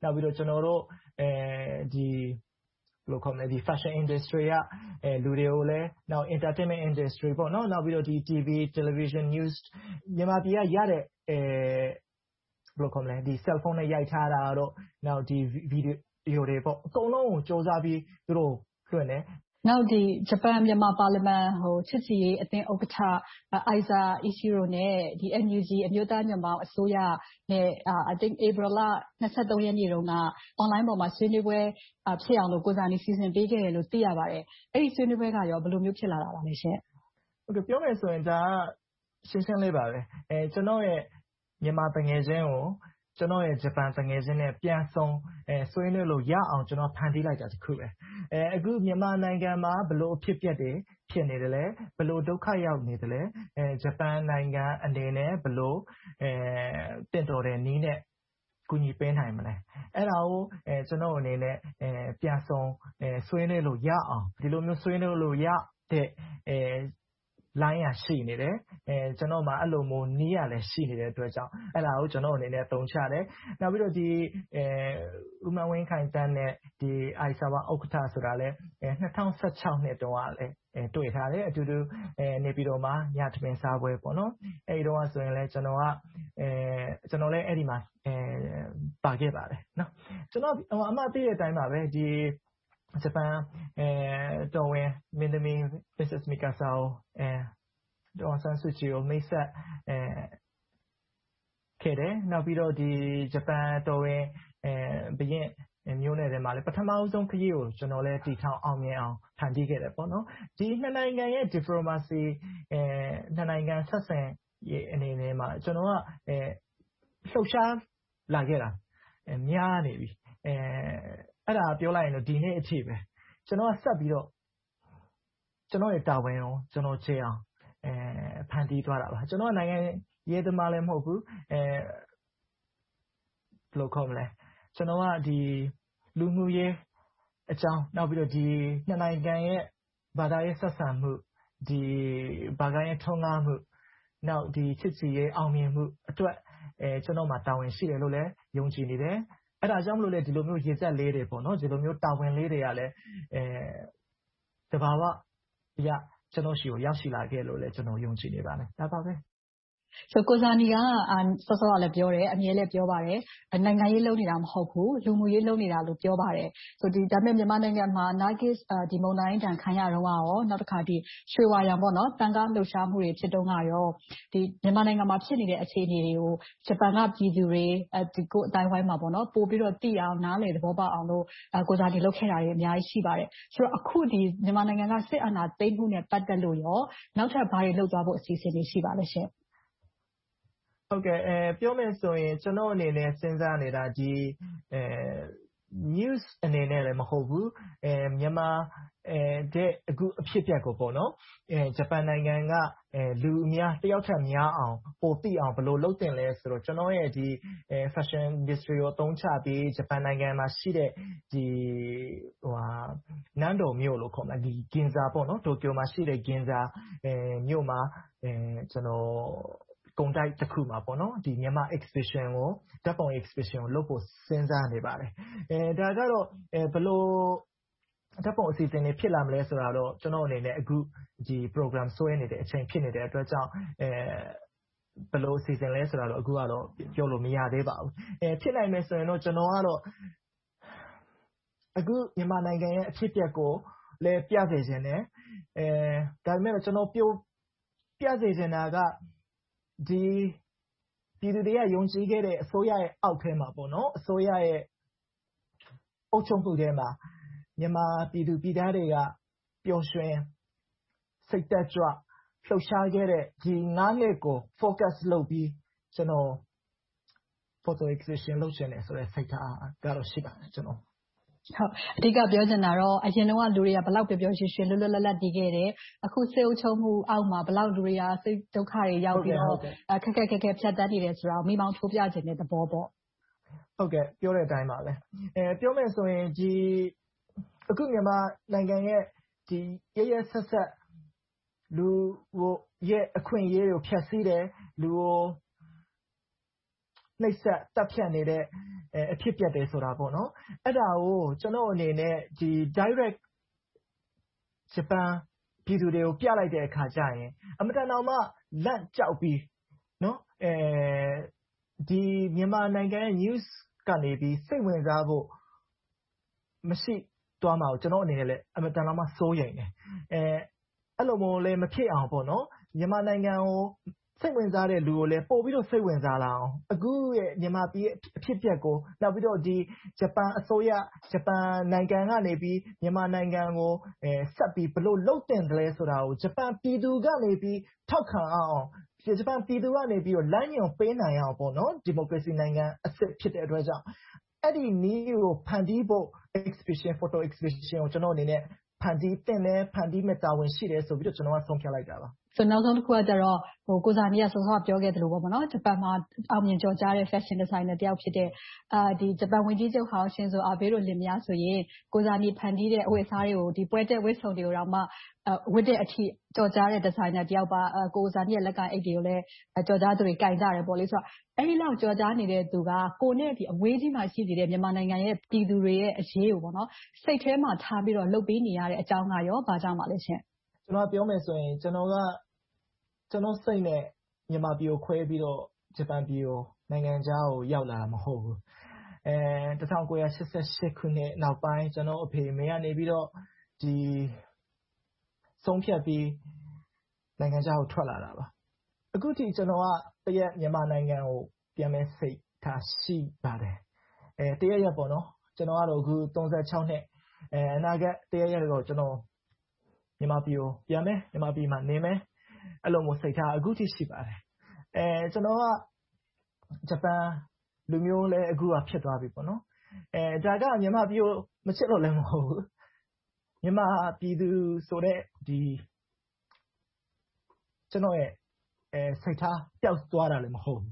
နောက်ပြီးတော့ကျွန်တော်တို့အဲဒီဘယ်လိုခေါ်မလဲဒီ fashion industry ကအဲလူတွေကိုလည်းနောက် entertainment industry ပေါ့နော်နောက်ပြီးတော့ဒီ တီ ဗီ television news မြန်မာပြည်ကရတဲ့အဲဘယ်လိုခေါ်မလဲဒီ cell phone နဲ့ရိုက်ထားတာတော့နောက်ဒီ video တွေပေါ့အကုန်လုံးကိုစူးစမ်းပြီးသူတို့လွှင့်တယ်နောက်ဒီဂျပန်မြန်မာပါလီမန်ဟိုချစ်စီရေးအသင်းဥက္ကဋ္ဌအိုင်ဇာအီရှီရိုနဲ့ဒီ အန် ယူ ဂျီ အမျိုးသားညွန့်ပေါင်းအစိုးရနဲ့ I think April လ၂၃ရက်နေ့တုန်းက online ပေါ်မှာဆွေးနွေးပွဲဖြစ်အောင်လို့ကိုဇာနီစီစဉ်ပေးခဲ့တယ်လို့သိရပါတယ်အဲ့ဒီဆွေးနွေးပွဲကရောဘယ်လိုမျိုးဖြစ်လာတာပါလဲရှင်ဟုတ်ကဲ့ပြောမယ်ဆိုရင်ဒါကရှင်းရှင်းလေးပါပဲအဲကျွန်တော်ရဲ့မြန်မာတငယ်ချင်းကိုကျွန်တော်ရဲ့ဂျပန်တငယ်ချင်းနဲ့ပြန်ဆုံအဲဆွေးနွေးလို့ရအောင်ကျွန်တော်ဖန်တီးလိုက်တာတခုပဲအဲအခုမြန်မာနိုင်ငံမှာဘလို့အဖြစ်ပြက်တွေဖြစ်နေတယ်လဲဘလို့ဒုက္ခရောက်နေတယ်လဲအဲဂျပန်နိုင်ငံအနေနဲ့ဘလို့အဲတင့်တော်တဲ့နည်းနဲ့ကူညီပေးနိုင်မလဲအဲ့ဒါကိုအဲကျွန်တော်အနေနဲ့အဲပြန်ဆုံအဲဆွေးနွေးလို့ရအောင်ဒီလိုမျိုးဆွေးနွေးလို့ရတဲ့အဲလိုင်းရရှိနေတယ်အဲကျွန်တော်မှအဲ့လိုမျိုးနီးရလည်းရှိနေတဲ့အတွက်ကြောင့်အဲ့ဒါကိုကျွန်တော်အနေနဲ့သုံးချတယ်နောက်ပြီးတော့ဒီအဲဥမဝင်းခိုင်တန်းနဲ့ဒီအိုင်ဆာဝါဥက္ကဋ္ဌဆိုတာလဲအဲ၂၀၁၆နှစ်တုန်းကလည်းအဲတွေ့ထားတယ်အတူတူအဲနေပြည်တော်မှာညထမင်းစားပွဲပေါ့နော်အဲဒီတော့ဆိုရင်လဲကျွန်တော်ကအဲကျွန်တော်လည်းအဲ့ဒီမှာအဲပါခဲ့ပါတယ်နော်ကျွန်တော်အမှသိတဲ့အတိုင်းပါပဲဒီဂျပန်အဲတော်ဝင်မင်းသမီး Princess Mikasa အဲဒေါ်ဆန်းစုကြည်ကိုမိတ်ဆက်အဲခဲ့တယ်နောက်ပြီးတော့ဒီဂျပန်တော်ဝင်အဲဘရင်မျိုးနယ်ထဲမှာလည်းပထမအဆုံးခရီးကိုကျွန်တော်လည်းတည်ထောင်အောင်မြင်အောင်ဖန်တီးခဲ့တယ်ပေါ့နော်ဒီနှစ်နိုင်ငံရဲ့ diplomacy အဲနှစ်နိုင်ငံဆက်ဆံရေးအနေနဲ့မှာကျွန်တော်ကအဲလှုပ်ရှားလာခဲ့တာအဲများနေပြီအဲအဲ့ဒါပြောလိုက်ရင်တော့ဒီနေ့အထိပဲကျွန်တော်ကဆက်ပြီးတော့ကျွန်တော်ရဲ့တာဝန်ကိုကျွန်တော်ခြေအောင်အဲဖန်တီးသွားတာပါကျွန်တော်ကနိုင်ငံရေးသမားလည်းမဟုတ်ဘူးအဲဘယ်လိုခေါ်မလဲကျွန်တော်ကဒီလူမှုရေးအကြောင်းနောက်ပြီးတော့ဒီနှစ်နိုင်ငံရဲ့ဘာသာရေးဆက်ဆံမှုဒီဘာသာရေးထုံးကားမှုနောက်ဒီချစ်စီရေးအောင်မြင်မှုအတွက်အဲကျွန်တော်မှတာဝန်ရှိတယ်လို့လည်းယုံကြည်နေတယ်အဲ့ဒါကြောင့်မလို့လေဒီလိုမျိုးရေစက်လေးတွေပေါ့နော်ဒီလိုမျိုးတာဝန်လေးတွေကလည်းအဲတဘာဝရကျွန်တော်ရှိကိုရောက်ရှိလာခဲ့လို့လည်းကျွန်တော်ယုံကြည်နေပါတယ်ဒါပါပဲဆိုကိုဇာနီကစောစောကလည်းပြောတယ်အမြဲလည်းပြောပါတယ်နိုင်ငံရေးလုပ်နေတာမဟုတ်ဘူးလူမှုရေးလုပ်နေတာလို့ပြောပါတယ်ဆိုဒီဒါပေမဲ့မြန်မာနိုင်ငံမှာ Nagis ဒီမုန်တိုင်းတန်ခံရတော့ရောနောက်တစ်ခါဒီရွှေဝါရောင်ပေါ့နော်တန်ကားလှုပ်ရှားမှုတွေဖြစ်တော့ကရောဒီမြန်မာနိုင်ငံမှာဖြစ်နေတဲ့အခြေအနေတွေကိုဂျပန်ကပြည်သူတွေဒီကိုအတိုင်းဝိုင်းမှာပေါ့နော်ပို့ပြီးတော့သိအောင်နားလည်သဘောပေါက်အောင်လို့ကိုဇာနီလုပ်ခဲ့တာတွေအများကြီးရှိပါတယ်ဆိုတော့အခုဒီမြန်မာနိုင်ငံကစစ်အာဏာသိမ်းမှုနဲ့ပတ်သက်လို့ရောနောက်ထပ်ဘာတွေလုပ်သွားဖို့အစီအစဉ်တွေရှိပါလဲရှင်ဟုတ်ကဲ့အဲပြောမယ်ဆိုရင်ကျွန်တော်အနေနဲ့စဉ်းစားနေတာဒီအဲ news အနေနဲ့လည်းမဟုတ်ဘူးအဲမြန်မာအဲတဲ့အခုအဖြစ်အပျက်ကိုပေါ့နော်အဲဂျပန်နိုင်ငံကအဲလူအများတယောက်ထက်များအောင်ပိုသိအောင်ဘယ်လိုလုပ်တင်လဲဆိုတော့ကျွန်တော်ရဲ့ဒီအဲ fashion industry ကိုအသုံးချပြီးဂျပန်နိုင်ငံမှာရှိတဲ့ဒီဟိုဟာနန်းတော်မြို့လို့ခေါ်မှာဒီဂင်ဇာပေါ့နော်တိုကျိုမှာရှိတဲ့ဂင်ဇာအဲမြို့မှာအဲကျွန်တော်ကုန်တိုက်တစ်ခုမှာပေါ့နော်ဒီမြန်မာ exhibition ကိုဓာတ်ပုံ exhibition ကိုလုပ်ဖို့စဉ်းစားနေပါတယ်အဲဒါကတော့အဲဘယ်လိုဓာတ်ပုံအစီအစဉ်တွေဖြစ်လာမလဲဆိုတာတော့ကျွန်တော်အနေနဲ့အခုဒီ program ဆွဲနေတဲ့အချိန်ဖြစ်နေတဲ့အတွက်ကြောင့်အဲဘယ်လိုအစီအစဉ်လဲဆိုတာတော့အခုကတော့ပြောလို့မရသေးပါဘူးအဲဖြစ်နိုင်မယ်ဆိုရင်တော့ကျွန်တော်ကတော့အခုမြန်မာနိုင်ငံရဲ့အဖြစ်အပျက်ကိုလည်းပြစေခြင်းနဲ့အဲဒါပေမဲ့ကျွန်တော်ပြောပြစေချင်တာကဒီပြည်သူတွေကယုံကြည်ခဲ့တဲ့အစိုးရရဲ့အောက်ထဲမှာပေါ့နော်အစိုးရရဲ့အုပ်ချုပ်မှုထဲမှာမြန်မာပြည်သူပြည်သားတွေကပျော်ရွှင်စိတ်သက်ကြွလှုပ်ရှားခဲ့တဲ့ဒီငါးနှစ်ကို focus လုပ်ပြီးကျွန်တော် photo exhibition လုပ်ချင်တယ်ဆိုတဲ့စိတ်ထားကတော့ရှိပါတယ်ကျွန်တော်ဟုတ်အဓိကပြောချင်တာတော့အရင်တော့လူတွေကဘလောက်ပျော်ပျော်ရွှင်ရွှင်လွတ်လွတ်လပ်လပ်တည်ခဲ့တယ်အခုစေအုပ်ချုပ်မှုအောက်မှာဘလောက်လူတွေကစိတ်ဒုက္ခတွေရောက်ပြီးတော့ခက်ခက်ခက်ခက်ဖြတ်တန်းနေတယ်ဆိုတာကိုမိမောင်းထိုးပြခြင်းတဲ့သဘောပေါ့ဟုတ်ကဲ့ပြောတဲ့အတိုင်းပါပဲအဲပြောမယ်ဆိုရင်ဒီအခုမြန်မာနိုင်ငံရဲ့ဒီရရဆက်ဆက်လူရဲ့အခွင့်အရေးကိုဖျက်ဆီးတယ်လူကိုနှိပ်စက်တပ်ဖြတ်နေတဲ့အဖြစ်ပြက်တယ်ဆိုတာပေါ့နော်အဲ့ဒါကိုကျွန်တော်အနေနဲ့ဒီ direct ဂျပန်ပြည်သူတွေကိုပြလိုက်တဲ့အခါကျရင်အမတန်တော်မှလက်ကြောက်ပြီးနော်အဲဒီမြန်မာနိုင်ငံရဲ့ news ကနေပြီးစိတ်ဝင်စားဖို့မရှိသွားမှာကိုကျွန်တော်အနေနဲ့လည်းအမတန်တော်မှစိုးရိမ်တယ်အဲအဲ့လိုမျိုးလည်းမဖြစ်အောင်ပေါ့နော်မြန်မာနိုင်ငံကိုစိတ်ဝင်စားတဲ့လူကိုလည်းပို့ပြီးတော့စိတ်ဝင်စားလာအောင်အခုရဲ့မြန်မာပြည်အဖြစ်ပြက်ကိုနောက်ပြီးတော့ဒီဂျပန်အစိုးရဂျပန်နိုင်ငံကနေပြီးမြန်မာနိုင်ငံကိုအဲဆက်ပြီးဘလို့လှုပ်တင်တယ်လဲဆိုတာကိုဂျပန်ပြည်သူကနေပြီးထောက်ခံအောင်ဂျပန်ပြည်သူကနေပြီးတော့လမ်းညွှန်ပေးနိုင်အောင်ပေါ့နော်ဒီမိုကရေစီနိုင်ငံအစစ်ဖြစ်တဲ့အတွက်ကြောင့်အဲ့ဒီနည်းကိုဖန်တီးဖို့ exhibition photo exhibition ကိုကျွန်တော်အနေနဲ့ဖန်တီးတင်တယ်ဖန်တီးမဲ့တာဝန်ရှိတယ်ဆိုပြီးတော့ကျွန်တော်ကဆုံးဖြတ်လိုက်တာပါဆိုနောက်ဆုံးတစ်ခုကကြတော့ဟိုကိုဇာနီကစောစောပြောခဲ့သလိုပေါ့နော်ဂျပန်မှာအောင်မြင်ကြော်ကြားတဲ့ fashion designer တယောက်ဖြစ်တဲ့အာဒီဂျပန်ဝန်ကြီးချုပ်ဟောင်းရှင်ဇိုအာဘေးတို့လင်မယားဆိုရင်ကိုဇာနီဖန်တီးတဲ့အဝတ်အစားတွေကိုဒီပွဲတက်ဝတ်စုံတွေကိုတော့မှဝတ်တဲ့အထိကြော်ကြားတဲ့ designer တယောက်ပါကိုဇာနီရဲ့လက်ကအိတ်တွေကိုလည်းကြော်ကြားသူတွေကင်ကြတယ်ပေါ့လေဆိုတော့အဲ့ဒီလောက်ကြော်ကြားနေတဲ့သူကကိုနဲ့ဒီအဝေးကြီးမှာရှိနေတဲ့မြန်မာနိုင်ငံရဲ့ပြည်သူတွေရဲ့အရေးကိုပေါ့နော်စိတ်ထဲမှာထားပြီးတော့လှုပ်ပေးနေရတဲ့အကြောင်းကရောဘာကြောင့်ပါလဲရှင်ကျွန်တော်ပြောမယ်ဆိုရင်ကျွန်တော်ကကျွန်တော်စိတ်နဲ့မြန်မာပြည်ကိုခွဲပြီးတော့ဂျပန်ပြည်ကိုနိုင်ငံခြားကိုရောက်လာတာမဟုတ်ဘူးအဲ၁၉၈၈ခုနှစ်နောက်ပိုင်းကျွန်တော်အဖေမေကနေပြီးတော့ဒီဆုံးဖြတ်ပြီးနိုင်ငံခြားကိုထွက်လာတာပါအခုထိကျွန်တော်ကတရက်မြန်မာနိုင်ငံကိုပြန်မဲ့စိတ်ထားရှိပါတယ်အဲတရက်ရက်ပေါ့နော်ကျွန်တော်ကတော့အခု၃၆နှစ်အဲအနာဂတ်တရက်ရက်တော့ကျွန်တော်မြန်မာပြည်ကိုပြန်မယ်မြန်မာပြည်မှာနေမယ်အဲ့လိုမျိုးစိတ်ထားအခုထိရှိပါတယ်အဲကျွန်တော်ကဂျပန်လူမျိုးလည်းအခုကဖြစ်သွားပြီပေါ့နော်အဲဒါကမြန်မာပြည်ကိုမချစ်လို့လည်းမဟုတ်ဘူးမြန်မာပြည်သူဆိုတဲ့ဒီကျွန်တော်ရဲ့အဲစိတ်ထားပျောက်သွားတာလည်းမဟုတ်ဘူး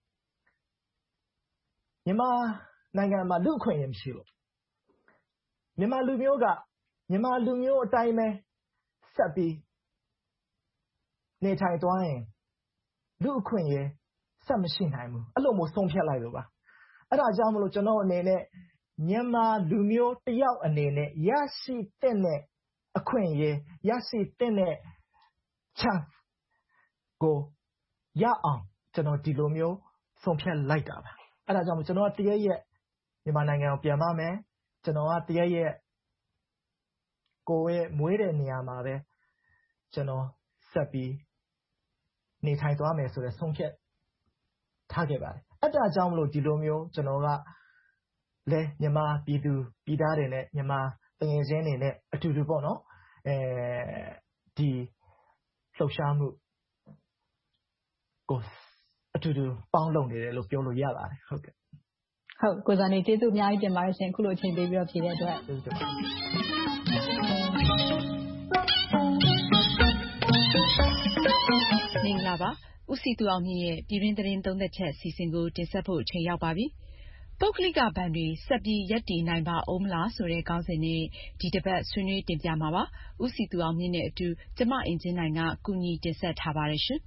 မြန်မာနိုင်ငံမှာလူအခွင့်အရေးမရှိလို့မြန်မာလူမျိုးကမြန်မာလူမျိုးအတိုင်းပဲဆက်ပြီးနေထိုင်သွားရင်လူအခွင့်အရေးဆက်မရှိနိုင်ဘူးအဲ့လိုမျိုးဆုံးဖြတ်လိုက်လို့ပါအဲ့ဒါကြောင့်မလို့ကျွန်တော်အနေနဲ့မြန်မာလူမျိုးတယောက်အနေနဲ့ရရှိတဲ့အခွင့်အရေးရရှိတဲ့ chance ကိုရအောင်ကျွန်တော်ဒီလိုမျိုးဆုံးဖြတ်လိုက်တာပါအဲ့ဒါကြောင့်ကျွန်တော်တရက်ရက်မြန်မာနိုင်ငံကိုပြန်ပါမယ်ကျွန်တော်ကတရက်ရက်ကိုရဲ့မွေးတဲ့နေရာမှာပဲကျွန်တော်ဆက်ပြီးနေထိုင်သွားမယ်ဆိုတဲ့ဆုံးဖြတ်ထားခဲ့ပါတယ်အဲ့ဒါကြောင့်မလို့ဒီလိုမျိုးကျွန်တော်ကလဲမြန်မာပြည်သူပြည်သားတွေနဲ့မြန်မာတငယ်ချင်းတွေနဲ့အတူတူပေါ့နော်အဲဒီလှုပ်ရှားမှုကိုအတူတူပေါင်းလုပ်နေတယ်လို့ပြောလို့ရပါတယ်ဟုတ်ကဲ့ဟုတ်ကိုဇာနေကျေးဇူးအများကြီးတင်ပါတယ်ရှင်အခုလိုအချိန်ပေးပြီးတော့ဖြေတဲ့အတွက်ကျေးဇူးတင်ပါတယ်မင်္ဂလာပါဦးစီသူအောင်မြင့်ရဲ့ပြည်တွင်းသတင်းသုံးသက်ချက်အစီအစဉ်ကိုတင်ဆက်ဖို့အချိန်ရောက်ပါပြီပုဂ္ဂလိကဘဏ်တွေဆက်ပြီးရပ်တည်နိုင်ပါဦးမလားဆိုတဲ့ခေါင်းစဉ်နဲ့ဒီတစ်ပတ်ဆွေးနွေးတင်ပြမှာပါဦးစီသူအောင်မြင့်နဲ့အတူကျမအင်ဂျင်နိုင်ကကူညီတင်ဆက်ထားပါတယ်ရှင်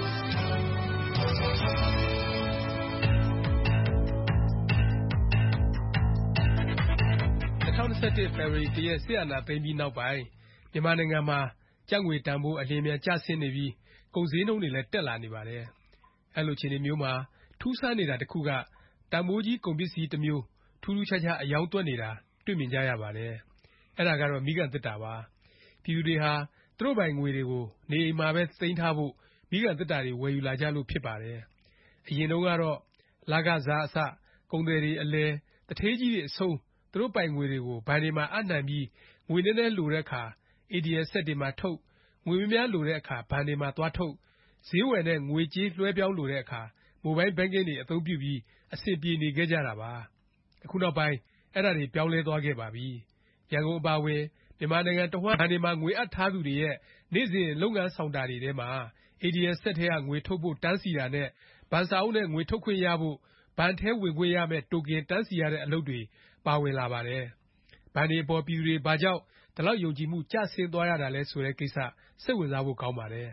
၂၀၂၁ ဖေဖော်ဝါရီလ ၁ ရက်စစ်အာဏာသိမ်းပြီးနောက်ပိုင်းမြန်မာနိုင်ငံမှာကျပ်ငွေတန်ဖိုးအလျင်အမြန်ကျဆင်းနေပြီးကုန်ဈေးနှုန်းတွေလည်းတက်လာနေပါတယ်။အဲလိုအခြေအနေမျိုးမှာထူးဆန်းနေတာတစ်ခုကတန်ဖိုးကြီးကုန်ပစ္စည်းတစ်မျိုးထူးထူးခြားခြားအယောင်းသွက်နေတာတွေ့မြင်ကြရပါတယ်။အဲဒါကတော့မီးခံသေတ္တာပါ။ပြည်သူတွေဟာသူတို့ပိုင်ငွေတွေကိုနေအိမ်မှာပဲသိမ်းထားဖို့မီးခံသေတ္တာတွေဝယ်ယူလာကြလို့ဖြစ်ပါတယ်။အရင်တုန်းကတော့လခစားအစကုန်သည်တွေအလယ်သူဌေးကြီးတွေအဆုံးသူတို့ပိုင်ငွေတွေကိုဘဏ်တွေမှာအပ်နှံပြီးငွေနည်းနည်းလိုတဲ့အခါ အေ တီ အမ် စက်တွေမှာထုတ်ငွေများများလိုတဲ့အခါဘဏ်တွေမှာသွားထုတ်ဈေးဝယ်နဲ့ငွေကြေးလွှဲပြောင်းလိုတဲ့အခါမိုဘိုင်းဘဏ်ကင်တွေအသုံးပြုပြီးအဆင်ပြေနေခဲ့ကြတာပါအခုနောက်ပိုင်းအဲ့ဒါတွေပြောင်းလဲသွားခဲ့ပါပြီရန်ကုန်အပါအဝင်မြန်မာနိုင်ငံတဝှမ်းဘဏ်တွေမှာငွေအပ်ထားသူတွေရဲ့နေ့စဉ်လုပ်ငန်းဆောင်တာတွေထဲမှာ အေ တီ အမ် စက်ထဲကငွေထုတ်ဖို့တန်းစီတာနဲ့ဘဏ်စာအုပ်နဲ့ငွေထုတ်ခွင့်ရဖို့ဘဏ်ထဲဝင်ခွင့်ရမယ့်တိုကင်တန်းစီရတဲ့အလုပ်တွေပါဝင်လာပါတယ်ဘဏ်တွေအပေါ်ပြည်သူတွေဘာကြောင့်ဒီလောက်ယုံကြည်မှုကျဆင်းသွားရတာလဲဆိုတဲ့ကိစ္စစိတ်ဝင်စားဖို့ကောင်းပါတယ်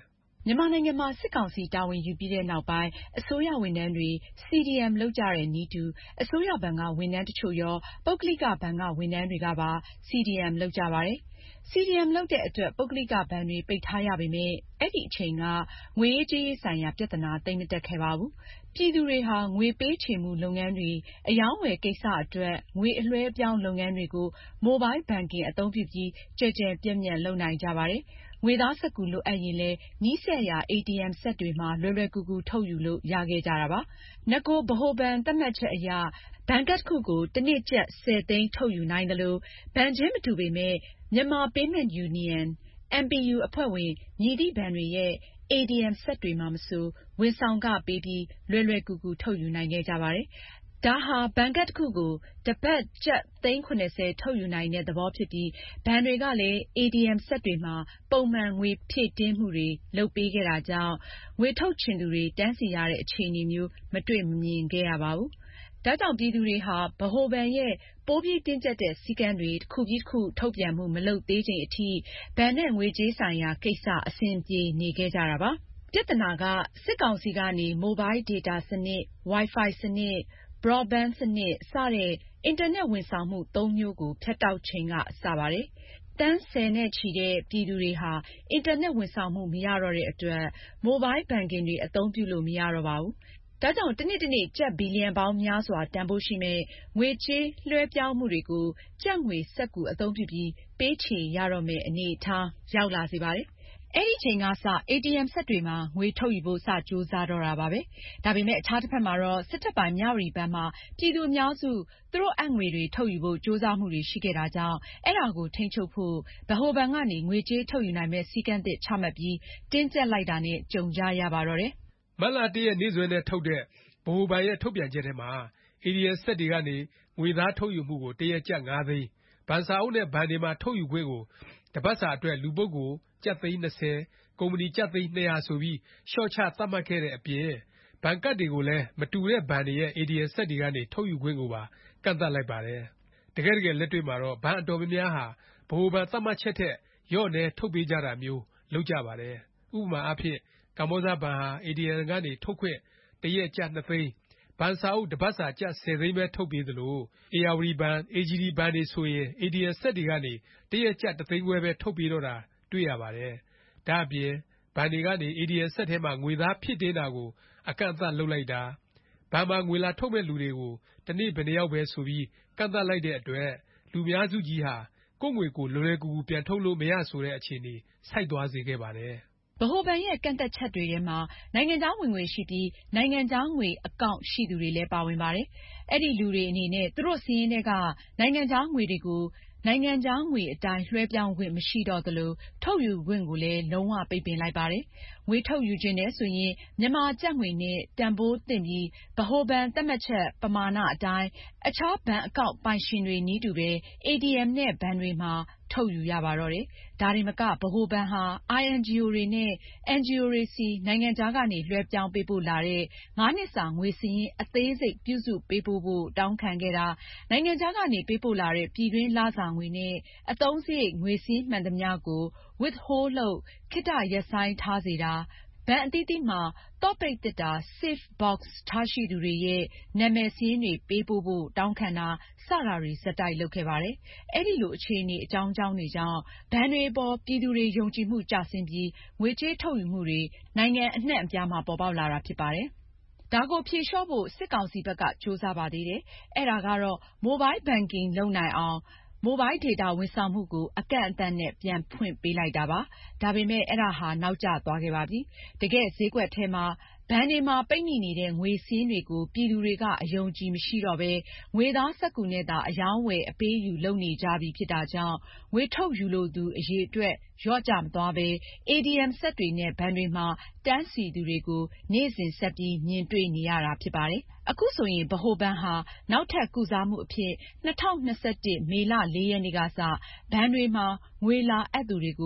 မြန်မာနိုင်ငံမှာစစ်ကောင်စီတာဝန်ယူပြီးတဲ့နောက်ပိုင်းအစိုးရဝန်ထမ်းတွေ စီ ဒီ အမ် လုပ်ကြတဲ့နည်းတူအစိုးရဘဏ်ကဝန်ထမ်းတချို့ရောပုဂ္ဂလိကဘဏ်ကဝန်ထမ်းတွေကပါ စီ ဒီ အမ် လုပ်ကြပါတယ်။ စီ ဒီ အမ် လုပ်တဲ့အတွက်ပုဂ္ဂလိကဘဏ်တွေပိတ်ထားရပေမယ့်အဲဒီအချိန်ကငွေရေးကြေးရေးဆိုင်ရာပြဿနာသိပ်မတက်ခဲ့ပါဘူး။ ပြည်သူတွေဟာငွေပေးချေမှုလုပ်ငန်းတွေအရောင်းအဝယ်ကိစ္စအတွက်ငွေအလွှဲအပြောင်းလုပ်ငန်းတွေကိုမိုဘိုင်းဘဏ်ကင်အသုံးပြုပြီးကျယ်ကျယ်ပြန့်ပြန့်လုပ်နိုင်ကြပါတယ်။ ငွေသားစက္ကူလိုအပ်ရင်လည်းနီးစပ်ရာ အေတီအမ် စက်တွေမှာလွယ်လွယ်ကူကူထုတ်ယူလို့ရခဲ့ကြတာပါ။ နဂိုဗဟိုဘဏ်သတ်မှတ်ချက်အရဘဏ်ကဒ်တခုကိုတနေ့ကျပ်ဆယ်သိန်းထုတ်ယူနိုင်သလိုဘဏ်ချင်းမတူပေမယ့် Myanmar Payment Union အမ် ပီ ယူ အဖွဲ့ဝင်မည်သည့်ဘဏ်တွေရဲ့ အေတီအမ် စက်တွေမှာမဆိုဝန်ဆောင်ခပေးပြီးလွယ်လွယ်ကူကူထုတ်ယူနိုင်ခဲ့ကြပါတယ်။ ဒါဟာဘဏ်ကဒ်တခုကိုတပတ်ကျပ်သိန်း ၇၀ ထုတ်ယူနိုင်တဲ့သဘောဖြစ်ပြီးဘဏ်တွေကလည်း အေတီအမ် စက်တွေမှာပုံမှန်ငွေဖြည့်တင်းမှုတွေလုပ်ပေးခဲ့တာကြောင့်ငွေထုတ်ချင်သူတွေတန်းစီရတဲ့အခြေအနေမျိုးမတွေ့မမြင်ခဲ့ရပါဘူး။ ဒါကြောင့်ပြည်သူတွေဟာဗဟိုဘဏ်ရဲ့ပိုပြီးတင်းကျပ်တဲ့စည်းကမ်းတွေတခုပြီးတခုထုတ်ပြန်မှုမလုပ်သေးချိန်အထိဘဏ်နဲ့ငွေကြေးဆိုင်ရာကိစ္စအဆင်ပြေနေခဲ့ကြတာပါ။ ပြဿနာကစစ်ကောင်စီကနေမိုဘိုင်းဒေတာစနစ်၊ Wi-Fi စနစ်၊ Broadband စနစ် စတဲ့အင်တာနက်ဝန်ဆောင်မှုသုံးမျိုးကိုဖြတ်တောက်ချိန်ကစပါတယ်။ သန်းဆယ်နဲ့ချီတဲ့ပြည်သူတွေဟာအင်တာနက်ဝန်ဆောင်မှုမရတော့တဲ့အတွက်မိုဘိုင်းဘဏ်ကင်တွေအသုံးပြုလို့မရတော့ပါဘူး။ ဒါကြောင့်တနေ့တနေ့ကျပ်ဘီလီယံပေါင်းများစွာတန်ဖိုးရှိမယ့်ငွေကြေးလွှဲပြောင်းမှုတွေကိုကျပ်ငွေစက္ကူအသုံးပြုပြီးပေးချေရတော့မယ့်အနေအထားရောက်လာစေပါတယ်။ အဲဒီအချိန်ကစအေတီအမ် စက်တွေမှာငွေထုတ်ယူဖို့စကြိုးစားတော့တာပါပဲ။ ဒါပေမယ့်အခြားတဖက်မှာတော့စစ်တပ်ပိုင်မြဝတီဘဏ်မှာပြည်သူအများစုသူတို့အပ်ငွေတွေထုတ်ယူဖို့ကြိုးစားမှုတွေရှိခဲ့တာကြောင့်အဲဒါကိုထိန်းချုပ်ဖို့ဗဟိုဘဏ်ကနေငွေကြေးထုတ်ယူနိုင်မယ့်စည်းကမ်းသစ်ချမှတ်ပြီးတင်းကျပ်လိုက်တာနဲ့ကြုံကြရပါတော့တယ်။မတ်လ ၁ ရက်နေ့စွဲနဲ့ထုတ်တဲ့ဗဟိုဘဏ်ရဲ့ထုတ်ပြန်ချက်ထဲမှာအေတီအမ် စက်တွေကနေငွေသားထုတ်ယူမှုကိုတရက်ကျပ်ငါးသိန်းဘဏ်စာအုပ်နဲ့ဘဏ်တွေမှာထုတ်ယူခွင့်ကိုတပတ်စာအတွက်လူပုဂ္ဂိုလ်ကျပ်သိန်း၂၀၊ကုမ္ပဏီကျပ်သိန်း၂၀၀ဆိုပြီးလျှော့ချသတ်မှတ်ခဲ့တဲ့အပြင်ဘဏ်ကဒ်တွေကိုလည်းမတူတဲ့ဘဏ်တွေရဲ့အေတီအမ် စက်တွေကနေထုတ်ယူခွင့်ကိုပါကန့်သတ်လိုက်ပါတယ်။ တကယ့်တကယ်လက်တွေ့မှာတော့ဘဏ်အတော်များများဟာဗဟိုဘဏ်သတ်မှတ်ချက်ထက်လျော့နည်းထုတ်ပေးကြတာမျိုးလုပ်ကြပါတယ်။ ဥပမာအားဖြင့်ကမ္ဘောဇဘဏ်ဟာအေတီအမ်ကနေထုတ်ခွင့်တရက်ကျပ်၂သိန်းဘဏ်စာအုပ်တပတ်စာကျပ်ဆယ်သိန်းပဲထုတ်ပေးသလိုဧရာဝတီဘဏ် အေဂျီဒီ ဘဏ်တွေဆိုရင်အေတီအမ် စက်တွေကနေတရက်ကျပ်တစ်သိန်းခွဲပဲထုတ်ပေးတော့တာတွေ့ရပါတယ်။ ဒါ့အပြင်ဘဏ်တွေကနေအေတီအမ် စက်ထဲမှာငွေသားဖြည့်တင်းတာကိုအကန့်အသတ်လုပ်လိုက်တာဘဏ်မှာငွေလာထုတ်မယ့်လူတွေကိုတနေ့ဘယ်နှစ်ယောက်ပဲဆိုပြီးကန့်သတ်လိုက်တဲ့အတွက်လူများစုကြီးဟာကိုယ့်ငွေကိုယ်လွယ်လွယ်ကူကူပြန်ထုတ်လို့မရဆိုတဲ့အခြေအနေဆိုက်သွားစေခဲ့ပါတယ်။ဗဟိုဘဏ်ရဲ့ကန့်သတ်ချက်တွေထဲမှာနိုင်ငံခြားဝင်ငွေရှိပြီးနိုင်ငံခြားငွေအကောင့်ရှိသူတွေလည်းပါဝင်ပါတယ်။ အဲဒီလူတွေအနေနဲ့သူတို့စာရင်းထဲကနိုင်ငံခြားငွေတွေကိုနိုင်ငံခြားငွေအတိုင်းလွှဲပြောင်းခွင့်မရှိတော့သလိုထုတ်ယူခွင့်ကိုလည်းလုံးဝပိတ်ပင်လိုက်ပါတယ်။ ငွေထုတ်ယူချင်တယ်ဆိုရင်မြန်မာကျပ်ငွေနဲ့တန်ဖိုးသင့်ပြီးဗဟိုဘဏ်သတ်မှတ်ချက်ပမာဏအတိုင်းအခြားဘဏ်အကောင့်ပိုင်ရှင်တွေနည်းတူပဲအေတီအမ်နဲ့ဘဏ်တွေမှာထုတ်ယူရပါတော့တယ်။ ဒါတင်မကဗဟိုဘဏ်ဟာ အိုင်အန်ဂျီအိုတွေနဲ့ အန်ဂျီအိုတွေဆီနိုင်ငံခြားကနေလွှဲပြောင်းပေးပို့လာတဲ့ငါးနှစ်စာငွေစာရင်းအသေးစိတ်ပြုစုပေးပို့ဖို့တောင်းခံခဲ့တာနိုင်ငံခြားကနေပေးပို့လာတဲ့ပြည်တွင်းလစာငွေနဲ့အသုံးစရိတ်ငွေစာရင်းမှန်သမျှကို Withhold လုပ်ခေတ္တရပ်ဆိုင်းထားစေတာဘဏ်အသီးသီးမှာသော့ပိတ်သေတ္တာ Safe Box ထားရှိသူတွေရဲ့နာမည်စာရင်းတွေပေးပို့ဖို့တောင်းခံတာစတာတွေဆက်တိုက်လုပ်ခဲ့ပါတယ်။ အဲလိုအခြေအနေအကြောင်းကြောင်းတွေကြောင့်ဘဏ်တွေအပေါ်ပြည်သူတွေယုံကြည်မှုကျဆင်းပြီးငွေကြေးထုတ်ယူမှုတွေနိုင်ငံအနှံ့အပြားမှာပေါ်ပေါက်လာတာဖြစ်ပါတယ်။ ဒါကိုဖြေလျှော့ဖို့စစ်ကောင်စီဘက်ကကြိုးစားပါသေးတယ်။ အဲဒါကတော့မိုဘိုင်းဘဏ်ကင်လုပ်နိုင်အောင်မိုဘိုင်းဒေတာဝန်ဆောင်မှုကိုအကန့်အသတ်နဲ့ပြန်ဖွင့်ပေးလိုက်တာပါ။ ဒါပေမယ့်အဲဒါဟာနောက်ကျသွားခဲ့ပါပြီ။ တကယ့်ဈေးကွက်ထဲမှာဘဏ်တွေမှာပိတ်မိနေတဲ့ငွေစာရင်းတွေကိုပြည်သူတွေကအယုံအကြည်မရှိတော့ပဲငွေသားစက္ကူနဲ့သာအရောင်းအဝယ်အပေးအယူလုပ်နေကြပြီဖြစ်တာကြောင့်ငွေထုတ်ယူလိုသူအရေအတွက်လျော့ကျမသွားပဲအေတီအမ် စက်တွေနဲ့ဘဏ်တွေမှာတန်းစီသူတွေကိုနေ့စဉ်ဆက်ပြီးမြင်တွေ့နေရတာဖြစ်ပါတယ်။ အခုဆိုရင်ဗဟိုဘဏ်ဟာနောက်ထပ်ကုစားမှုအဖြစ်၂၀၂၁ မေလ ၄ ရက်နေ့ကစဘဏ်တွေမှာငွေလာအပ်သူတွေကို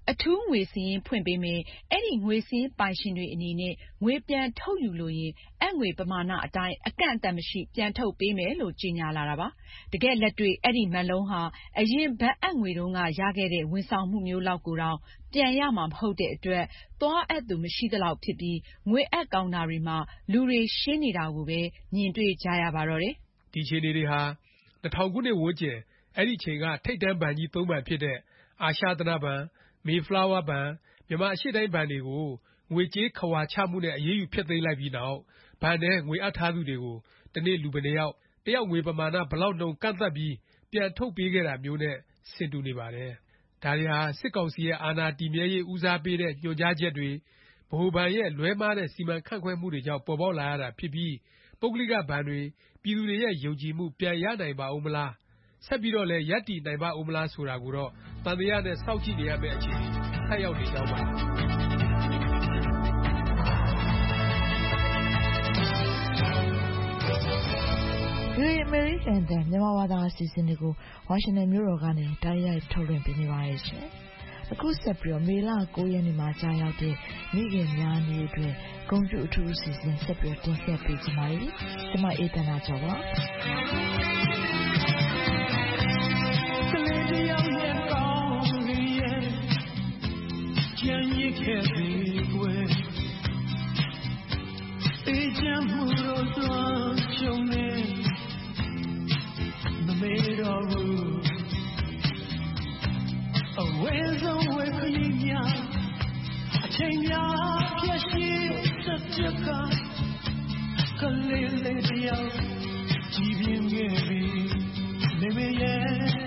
အထူးငွေစာရင်းဖွင့်ပေးမယ်၊ အဲဒီငွေစာရင်းပိုင်ရှင်တွေအနေနဲ့ငွေပြန်ထုတ်ယူလိုရင်အပ်ငွေပမာဏအတိုင်းအကန့်အသတ်မရှိပြန်ထုတ်ပေးမယ်လို့ကြေညာလာတာပါ။ တကယ့်လက်တွေ့အဲဒီမက်လုံးဟာအရင်ဘဏ်အပ်ငွေတုန်းကရခဲ့တဲ့ဝန်ဆောင်မှုမျိုးလောက်ကိုတောင်ပြန်ရမှာမဟုတ်တဲ့အတွက်သွားအပ်သူမရှိသလောက်ဖြစ်ပြီးငွေအပ်ကောင်တာတွေမှာလူတွေရှင်းနေတာကိုပဲမြင်တွေ့ကြရပါတော့တယ်။ဒီအခြေအနေတွေဟာ၂၀၀၀ခုနှစ်ဝန်းကျင်အဲဒီအချိန်ကထိပ်တန်းဘဏ်ကြီးသုံးဘဏ်ဖြစ်တဲ့အာရှဓနဘဏ်၊ Mayflower ဘဏ်၊မြန်မာအရှေ့တိုင်းဘဏ်တွေကိုငွေကြေးခဝါချမှုနဲ့အရေးယူဖျက်သိမ်းလိုက်ပြီးနောက်ဘဏ်ထဲငွေအပ်ထားသူတွေကိုတစ်နေ့လူဘယ်နှစ်ယောက်၊တစ်ယောက်ငွေပမာဏဘယ်လောက်နှုန်းကန့်သတ်ပြီးပြန်ထုတ်ပေးခဲ့တာမျိုးနဲ့ဆင်တူနေပါတယ်။ဒါတွေဟာစစ်ကောင်စီရဲ့အာဏာတည်မြဲရေးဦးစားပေးတဲ့ညွှန်ကြားချက်တွေဗဟိုဘဏ်ရဲ့လွဲမှားတဲ့စီမံခန့်ခွဲမှုတွေကြောင့်ပေါ်ပေါက်လာရတာဖြစ်ပြီးပုဂ္ဂလိကဘဏ်တွေပြည်သူတွေရဲ့ယုံကြည်မှုပြန်ရနိုင်ပါဦးမလားဆက်ပြီးတော့လည်းရပ်တည်နိုင်ပါဦးမလားဆိုတာကိုတော့သံသယနဲ့စောင့်ကြည့်နေရမယ့်အခြေအနေထပ်ရောက်နေကြောင်းပါဗွီအိုအေအမေရိကန်အသံမြန်မာဘာသာအစီအစဉ်တွေကိုဝါရှင်တန်မြို့တော်ကနေတိုက်ရိုက်ထုတ်လွှင့်ပေးနေပါတယ်ရှင်။အခုဆက်ပြီးတော့မေလ၉ရက်နေ့မှာကြာရောက်တဲ့မိခင်များနေ့အတွက်ဂုဏ်ပြုအထူးအစီအစဉ်ဆက်ပြီးတင်ဆက်ပေးကြပါမယ်။ကျွန်မအေးတနာကျော်ပါ။ကြံရစ်ခဲ့ပြီကွယ်အေးချမ်းမှုတို့သွမ်းချုံနေမမေ့တော့ဘူးအဝဲဆုံးဝဲခရီးများအချိန်များပြည့်ရှိစက်ကြကကလေးလေးတယောက်ကြည်ပြင်းခဲ့ပြီမေမေရဲ့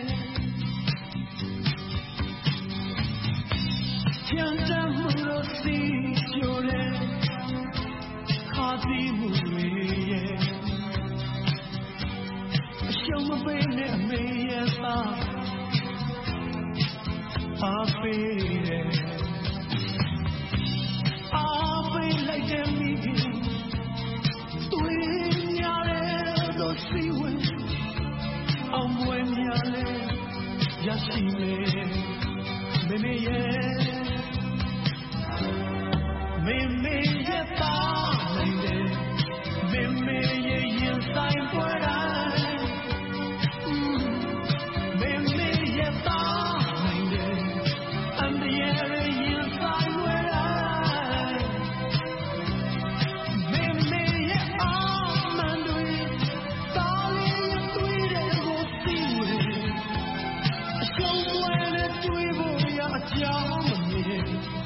ကြံတမ်းမှုတို့စီကျိုးတဲ့ခါသီးမှုတွေရဲ့အရှုံးမပေးနဲ့အမေရဲ့သားအားပေးတယ်အားပေးလိုက်တဲ့မိခင်တွေများတဲ့တို့စီဝင်အောင်ဝဲများလဲရရှိလေမေမေရဲ့မေမေရဲ့သားနိုင်တယ်မေမေရဲ့ရင်ဆိုင်ပွဲတိုင်းမေမေရဲ့သားနိုင်တယ်အန်ဒီရဲ့ရင်ဆိုင်ပွဲတိုင်းမေမေရဲ့အာမန်တွေသားလေးရဲ့တွေ့တဲ့ကိုစီးဝင်အရှုံးပွဲနဲ့တွေ့ဖို့ရအကြောင်းမမြင်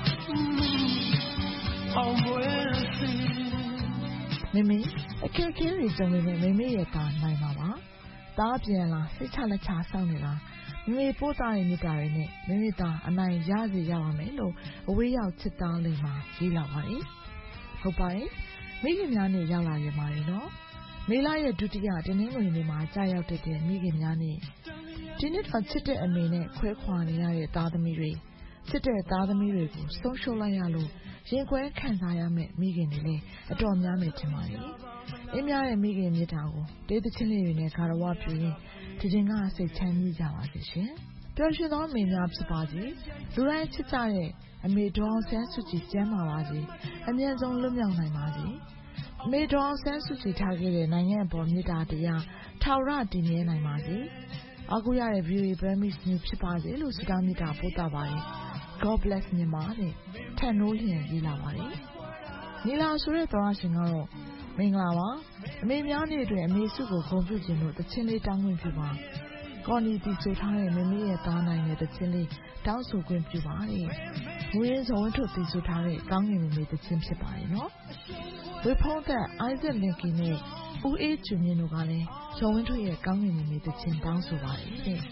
မေမေအခက်အခဲတွေကြုံနေမေမေရဲ့သားနိုင်ပါပါသားပြန်လာစိတ်ချလက်ချစောင့်နေလားမေမေပို့သားရဲ့မြတ်တာတွေနဲ့မေမေသားအနိုင်ရစေရပါမယ်လို့အဝေးရောက်ချစ်သားလေးမှာရေးလာပါတယ်ဟုတ်ပါတယ်မိခင်များနဲ့ရောက်လာရပါတယ်နော်မေလရဲ့ဒုတိယတနင်္ဂနွေနေ့မှာကြာရောက်တဲ့မိခင်များနဲ့ဒီနေ့တော့ချစ်တဲ့အမေနဲ့ခွဲခွာနေရတဲ့သားသမီးတွေချစ်တဲ့သားသမီးတွေကိုဆုံးရှုံးလိုက်ရလို့ရင်ခွဲခံစားရမယ့်မိခင်တွေလည်းအတော်များမယ်ထင်ပါတယ်။အင်းများရဲ့မိခင်မြတ်တာကိုတေးသချင်းလေးတွေနဲ့ဂါရဝပြုရင်ဒီချိန်ကစိတ်ချမ်းမြေ့ကြပါစေရှင်။ပျော်ရွှင်သောမိများဖြစ်ပါစေ။လူတိုင်းချစ်ကြတဲ့အမေဒေါ်အောင်ဆန်းစုကြည်ကျမ်းမာပါစေ။အမြဲဆုံးလွတ်မြောက်နိုင်ပါစေ။အမေဒေါ်အောင်ဆန်းစုကြည်ထားခဲ့တဲ့နိုင်ငံအပေါ်မေတ္တာတရားထာဝရတည်မြဲနိုင်ပါစေ။အခုရတဲ့ ဗီအိုအေ Burmese News ဖြစ်ပါစေလို့ဆုတောင်းမေတ္တာပို့သပါတယ်။ God bless မြန်မာတဲ့ထန်နိုးလျင်ရေးလာပါတယ်။နီလာဆိုတဲ့သောရရှင်ကတော့မင်္ဂလာပါအမေများနေ့အတွက်အမေစုကိုဂုဏ်ပြုခြင်းလို့တခြင်းလေးတောင်းခွင့်ပြုပါကော်နီတီဆိုထားတဲ့မမေရဲ့သားနိုင်တဲ့တခြင်းလေးတောင်းဆိုခွင့်ပြုပါတဲ့ငွေရင်းစုံဝင်းထုတ်တီဆိုထားတဲ့ကောင်းငင်မမေတခြင်းဖြစ်ပါတယ်နော်ဝေဖုံးသက် Isaac Linky နဲ့ဦးအေးကျွမြင့်တို့ကလည်းဇော်ဝင်းထုတ်ရဲ့ကောင်းငင်မမေတခြင်းတောင်းဆိုပါတယ်တဲ့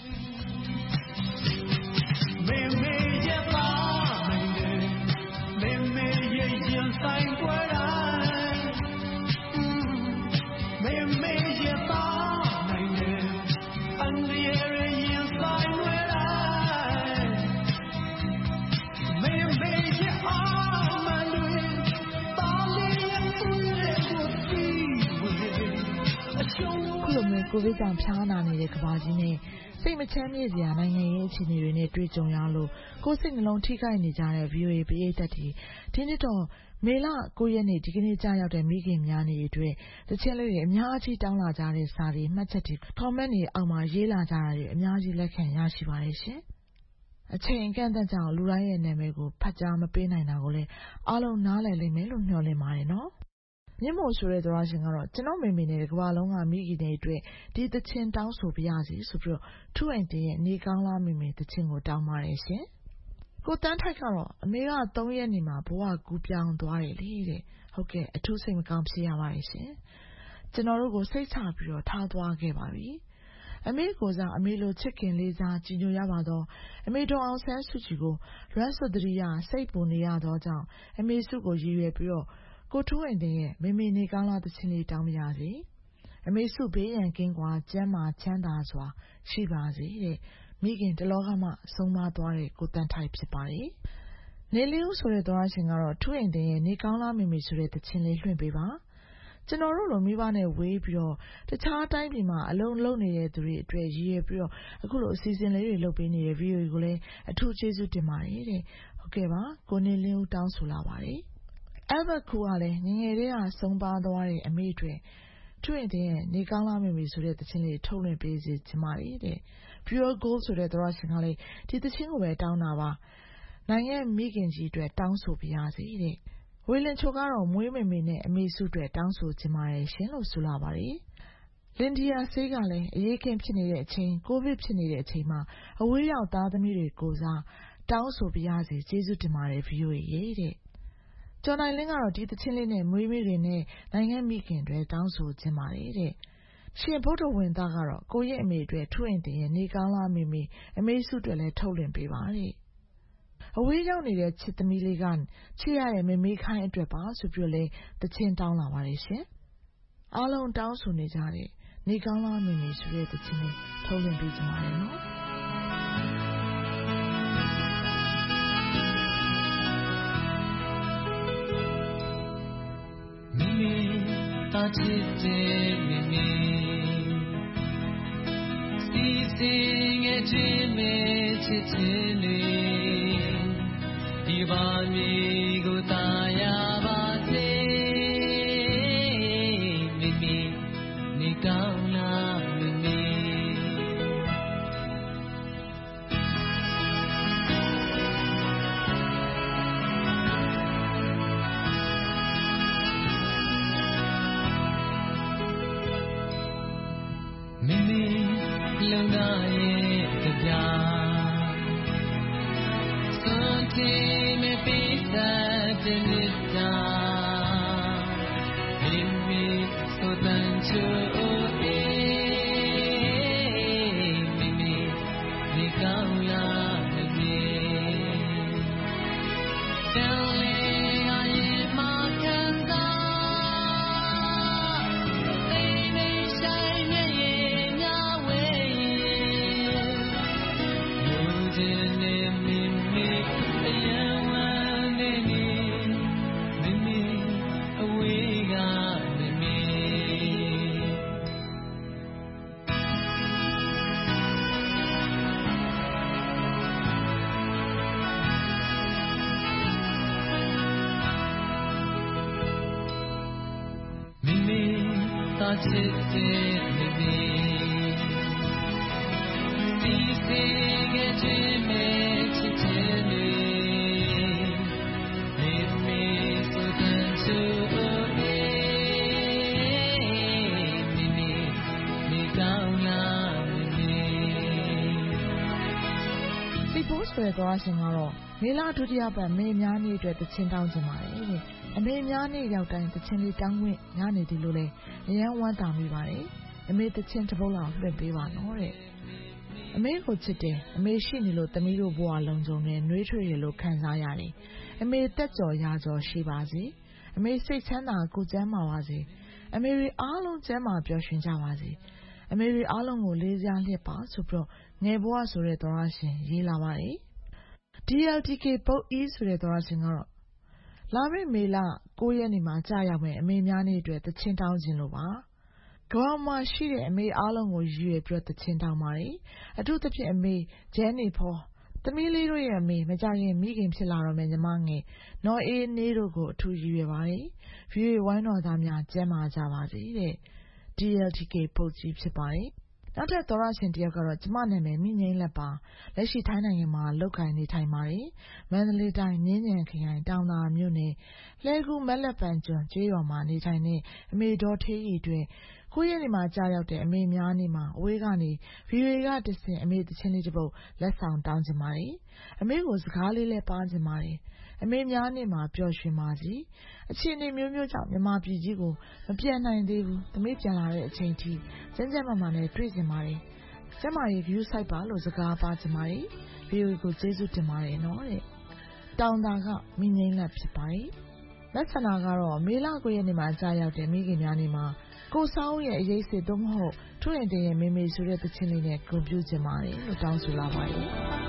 မေမေရဲ့သားနိုင်တယ်မေမေရဲ့ရင်ဆိုင်ပွဲတိုင်းမေမေရဲ့သားနိုင်တယ်အန်ဒီရဲ့ရင်ဆိုင်ပွဲတိုင်းမေမေရဲ့အာမန်တွေပါလေးရဲ့တွေ့တဲ့ကိုစီးဝင်အရှုံးခုလိုမျိုးကိုဗစ်ကြောင့်ဖျားနာနေတဲ့ကမ္ဘာကြီးနဲ့စိတ်မချမ်းမြေ့စရာနိုင်ငံရေးအခြေအနေတွေနဲ့တွေ့ကြုံရလို့ကိုယ်စိတ်နှလုံးထိခိုက်နေကြတဲ့ ဗွီအိုအေ ပရိသတ်တွေဒီနှစ်တော့မေလ၉ရက်နေ့ဒီကနေ့ကြာရောက်တဲ့မိခင်များနေ့အတွက်တခြင်းလေးတွေအများကြီးတောင်းလာကြတဲ့စာတွေမှတ်ချက်တွေ comment တွေအောက်မှာရေးလာကြတာတွေအများကြီးလက်ခံရရှိပါတယ်ရှင်။အချိန်အကန့်အသတ်ကြောင့်လူတိုင်းရဲ့နာမည်ကိုဖတ်ကြားမပေးနိုင်တာကိုလည်းအားလုံးနားလည်လိမ့်မယ်လို့မျှော်လင့်ပါတယ်နော်။မြင့်မို့ဆိုတဲ့သရရှင်ကတော့ကျွန်တော်မေမေနဲ့ကမ္ဘာလုံးကမိခင်တွေအတွက်ဒီသခြင်းတောင်းဆိုပြရစီဆိုပြီးတော့ထူအိမ်တင်ရဲ့နေကောင်းလားမေမေသခြင်းကိုတောင်းပါတယ်ရှင်။ကိုတန်းထိုက်ကတော့အမေက၃ရက်နေမှာဘဝကူးပြောင်းသွားတယ်လေတဲ့ဟုတ်ကဲ့အထူးစိတ်မကောင်းဖြစ်ရပါတယ်ရှင်ကျွန်တော်တို့ကိုစိတ်ချပြီးတော့ထားသွားခဲ့ပါပြီအမေကိုစားအမေလိုချစ်ခင်လေးစားကြည်ညိုရပါတော့အမေတော်အောင်ဆန်းစုကြည်ကိုလွမ်းဆွတ်တရိယာစိတ်ပူနေရတော့ကြောင့်အမေစုကိုရည်ရွယ်ပြီးတော့ကိုထူးအိမ်တင်ရဲ့မေမေနေကောင်းလားသခြင်းလေးတောင်းပါရစေအမေစုဘေးရန်ကင်းကွာကျမ်းမာချမ်းသာစွာရှိပါစေတဲ့မိခင်တလောကမှဆုံးမသွားတဲ့ကိုတန်းထိုက်ဖြစ်ပါတယ်နေလေးဦးဆိုတဲ့သောရရှင်ကတော့ထူးအိမ်တင်ရဲ့နေကောင်းလားမေမေဆိုတဲ့သခြင်းလေးလွှင့်ပေးပါကျွန်တော်တို့လိုမိဘနဲ့ဝေးပြီးတော့တခြားတိုင်းပြည်မှာအလုံးလုံးနေတဲ့သူတွေအတွက်ရည်ရွယ်ပြီးတော့အခုလိုအစီအစဉ်လေးတွေလုပ်ပေးနေတဲ့ ဗီအိုအေ ကိုလည်းအထူးကျေးဇူးတင်ပါတယ်တဲ့ဟုတ်ကဲ့ပါကိုနေလင်းဦးတောင်းဆိုလာပါတယ် Albert ကလည်းငငယ်လေးကဆုံးပါသွားတဲ့အမေတွေထူးအိမ်တင်ရဲ့နေကောင်းလားမေမေဆိုတဲ့သခြင်းလေးထုတ်လွှင့်ပေးစီချင်ပါတယ်တဲ့ Pure Gold ဆိုတဲ့သောရရှင်ကလည်းဒီသခြင်းကိုပဲတောင်းတာပါနိုင်ငံမိခင်ကြီးအတွက်တောင်းဆိုပြရစီတဲ့ဝေလင်ချိုကတော့မွေးမေမေနဲ့အမေစုအတွက်တောင်းဆိုချင်ပါတယ်ရှင်လို့ဆိုလာပါတယ်လင်ဒီယာဆေးကလည်းအရေးခင်ဖြစ်နေတဲ့အချိန်ကိုဗစ်ဖြစ်နေတဲ့အချိန်မှာအဝေးရောက်သားသမီးတွေကိုစားတောင်းဆိုပြရစီကျေးဇူးတင်ပါတယ် ဗီအိုအေ ရဲ့တဲ့ကျော်နိုင်လင်းကတော့ဒီသချင်းလေးနဲ့မွေးမေတွေနဲ့နိုင်ငံမိခင်တွေတောင်းဆိုချင်ပါတယ်တဲ့ရှင်ဘုဒ္ဓဝင်သားကတော့ကိုရဲ့အမေအတွက်ထူအိမ်တင်ရဲ့နေကောင်းလားမေမေအမေစုအတွက်လည်းထုတ်လွှင့်ပေးပါတဲ့အဝေးရောက်နေတဲ့ချစ်သမီးလေးကချစ်ရတဲ့မေမေခိုင်းအတွက်ပါဆိုပြီးလေတချင်းတောင်းလာပါတယ်ရှင်အားလုံးတောင်းဆိုနေကြတဲ့နေကောင်းလားမေမေဆိုတဲ့တချင်းလေးထုတ်လွှင့်ပေးကြပါမယ်နော်မေမေတာချစ်တဲ့မေမေစီစီငယ်ချင်းမေချစ်ချင်းလေးဒီပါမြေကိုတာယာပါစေမေမေနေကောင်းလားမေမေမေမေလုံနာရဲ့ကြပြချစ်တဲ့မေမေစီစီငယ်ချင်းမေချစ်ချင်းလေးမေမေဆိုတဲ့ချိုးလေးမေမေနေကောင်းလားမေမေစီပိုးဆွဲသွားရှင်ကတော့မေလဒုတိယပတ်မေများနေ့အတွက်တချင်းတောင်းကြပါတယ်တဲ့အမေများနေ့ရောက်တိုင်းတချင်းလေးတောင်းခွင့်ရနေသည်လို့လည်းအရန်ဝမ်းသာမိပါတယ်အမေတချင်းတစ်ပုတ်လောက်လွှင့်ပေးပါနော်တဲ့အမေကိုချစ်တယ်အမေရှိနေလို့သမီးတို့ဘဝလုံးစုံနဲ့နှွေးထွေးရလို့ခံစားရတယ်အမေတက်ကြော်ရကြော်ရှိပါစေအမေစိတ်ချမ်းသာကိုကျမ်းမာပါစေအမေတွေအားလုံးကျမ်းမာပျော်ရွှင်ကြပါစေအမေတွေအားလုံးကိုလေးစားလျက်ပါဆိုပြီးတော့ငယ်ဘဝဆိုတဲ့သောရရှင်ရေးလာပါတယ် ဒီ အယ် တီ ကေ ပုတ် E ဆိုတဲ့သောရရှင်ကတော့လာမယ့်မေလ၉ရက်နေ့မှာကြာရောက်မယ်အမေများနေ့အတွက်တချင်းတောင်းခြင်းလို့ပါကမ္ဘာမှာရှိတဲ့အမေအားလုံးကိုရည်ရွယ်ပြီးသချင်းတောင်းပါတယ်အထူးသဖြင့်အမေဂျန်နီဖော်သမီးလေးတို့ရဲ့အမေမကြခင်မိခင်ဖြစ်လာတော့မယ်ညီမငယ်နော်အေးနေတို့ကိုအထူးရည်ရွယ်ပါတယ် ဗီအိုအေ ဝိုင်းတော်သားများကျမ်းမာကြပါစေတဲ့ ဒီ အယ် တီ ကေ ပုတ်ကြီးဖြစ်ပါတယ်နောက်ထပ်သောရရှင်တယောက်ကတော့ကျမနာမည်မိငိမ့်လက်ပါလက်ရှိထိုင်းနိုင်ငံမှာလောက်ကိုင်နေထိုင်ပါတယ်မန္တလေးတိုင်းမြင်းညံခရိုင်တောင်သာမြို့နယ်လှဲကူးမက်လက်ပံကျွန်းကျေးရွာမှာနေထိုင်တဲ့အမေဒေါ်ထေးရီတွေကိုယ့်ရဲ့နေမှာကြာရောက်တဲ့အမေများနေမှာအဝေးကနေ ဗီအိုအေ ကတဆင့်အမေတချင်းလေးတစ်ပုဒ်လက်ဆောင်တောင်းချင်ပါတယ်အမေကိုစကားလေးလဲပါချင်ပါတယ်အမေများနေမှာပျော်ရွှင်ပါစေအခြေအနေမျိုးမျိုးကြောင့်မြန်မာပြည်ကြီးကိုမပြန်နိုင်သေးဘူးသမီးပြန်လာတဲ့အချိန်ထိကျန်းကျန်းမာမာနဲ့တွေ့ကြပါတယ်ကျမရဲ့ view site ပါလို့စကားပါချင်ပါတယ်ဗီအိုအေကိုကျေးဇူးတင်ပါတယ်နော်တဲ့တောင်သာကမိငိမ့်လက်ဖြစ်ပါတယ်လက်ဆန္ဒကတော့မေလကိုရဲ့နေမှာကြာရောက်တဲ့မိခင်များနေမှာကိုစားဦးရဲ့အရေးစစ်တော့မဟုတ်ထွရင်တင်ရဲ့မေမေဆိုတဲ့သချင်းလေးနဲ့ဂုဏ်ပြုချင်ပါတယ်လို့တောင်းဆိုလာပါတယ်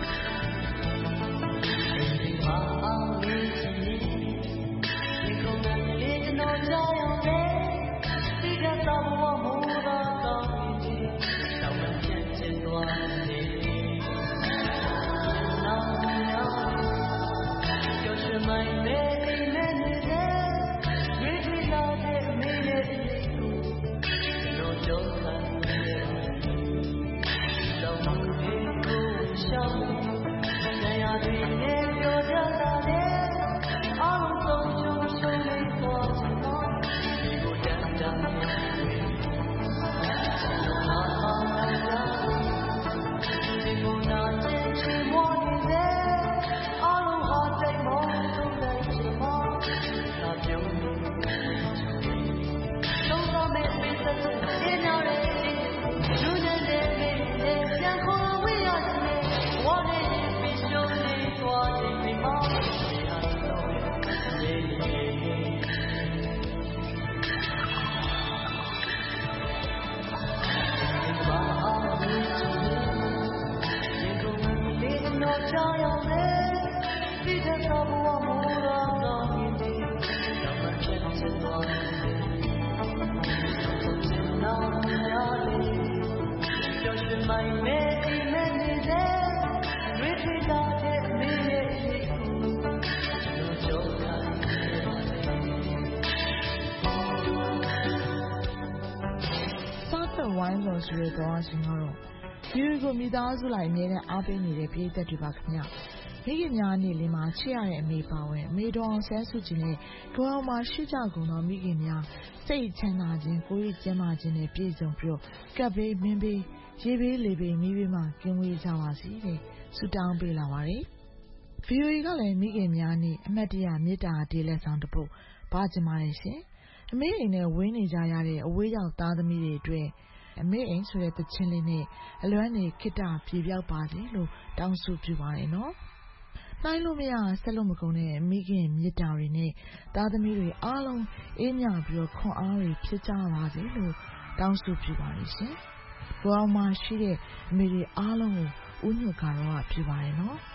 ဝိုင်းတော်ဆိုတဲ့တော့အရှင်ကတော့ဒီကိုမိသားစုလိုက်အမြဲတမ်းအားပေးနေတဲ့ပြည်သက်တွေပါခင်ဗျမိခင်များအနေလေးမှာချစ်ရတဲ့အမေပါဝင်အမေတော်အောင်ဆန်းစုကြည်နဲ့ကိုအောင်မရှိကြကုန်တော့မိခင်များစိတ်ချမ်းသာခြင်းကိုယ်ရည်ကျန်းမာခြင်းနဲ့ပြည့်စုံပြီးကပ်ဘေးမင်းဘေးရေဘေးလေဘေးမိဘေးမှာကင်းဝေးကြပါစေတဲ့ဆုတောင်းပေးလာပါတယ်ဗီအိုအေကလည်းမိခင်များနဲ့အမတ်တရမေတ္တာတေးလက်ဆောင်တစ်ပုဒ်ပါကြပါတယ်ရှင်အမေအိမ်နဲ့ဝင်းနေကြရတဲ့အဝေးရောက်သားသမီးတွေအတွက်အမေအိမ်ဆိုတဲ့သချင်းလေးနဲ့အလွမ်းနေခိတ္တပြေပြောက်ပါစေလို့တောင်းဆိုပြုပါတယ်နော်။နိုင်လို့မရဆက်လို့မကုန်တဲ့မိခင်မြတ်တာတွေနဲ့သားသမီးတွေအားလုံးအေးမြပြီးတော့ခွန်အားတွေဖြစ်ကြပါစေလို့တောင်းဆိုပြုပါတယ်ရှင်။ဘောင်မှာရှိတဲ့အမေတွေအားလုံးကိုဦးညွတ်ကတော့ပြုပါတယ်နော်။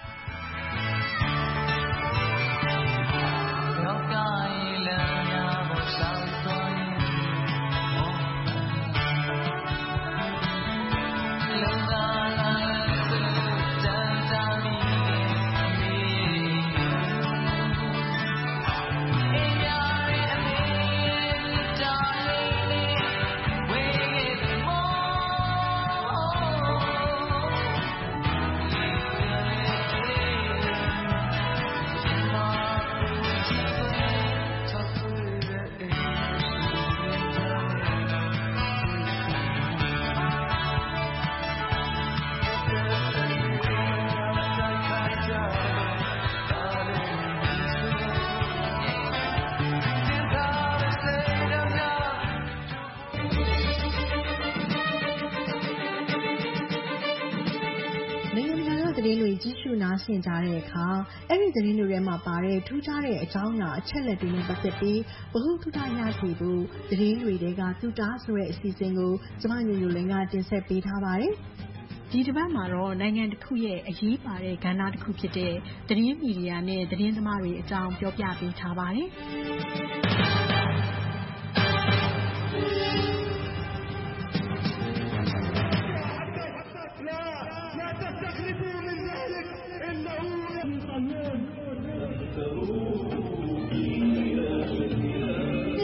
သတင်းတွေကြီးစုနားဆင်ကြတဲ့အခါအဲ့ဒီသတင်းတွေထဲမှာပါတဲ့ထူးခြားတဲ့အကြောင်းအရာအချက်လက်တွေနဲ့ပတ်သက်ပြီးဘ ഹു ထူထားရရှိဖို့သတင်းတွေကသူတားဆိုတဲ့အစီအစဉ်ကိုကျမညိုညိုလင်းကတင်ဆက်ပေးထားပါတယ်။ဒီတစ်ပတ်မှာတော့နိုင်ငံတစ်ခုရဲ့အရေးပါတဲ့ကဏ္ဍတစ်ခုဖြစ်တဲ့သတင်းမီဒီယာနဲ့သတင်းသမားတွေအကြောင်းပြောပြပေးထားပါတယ်။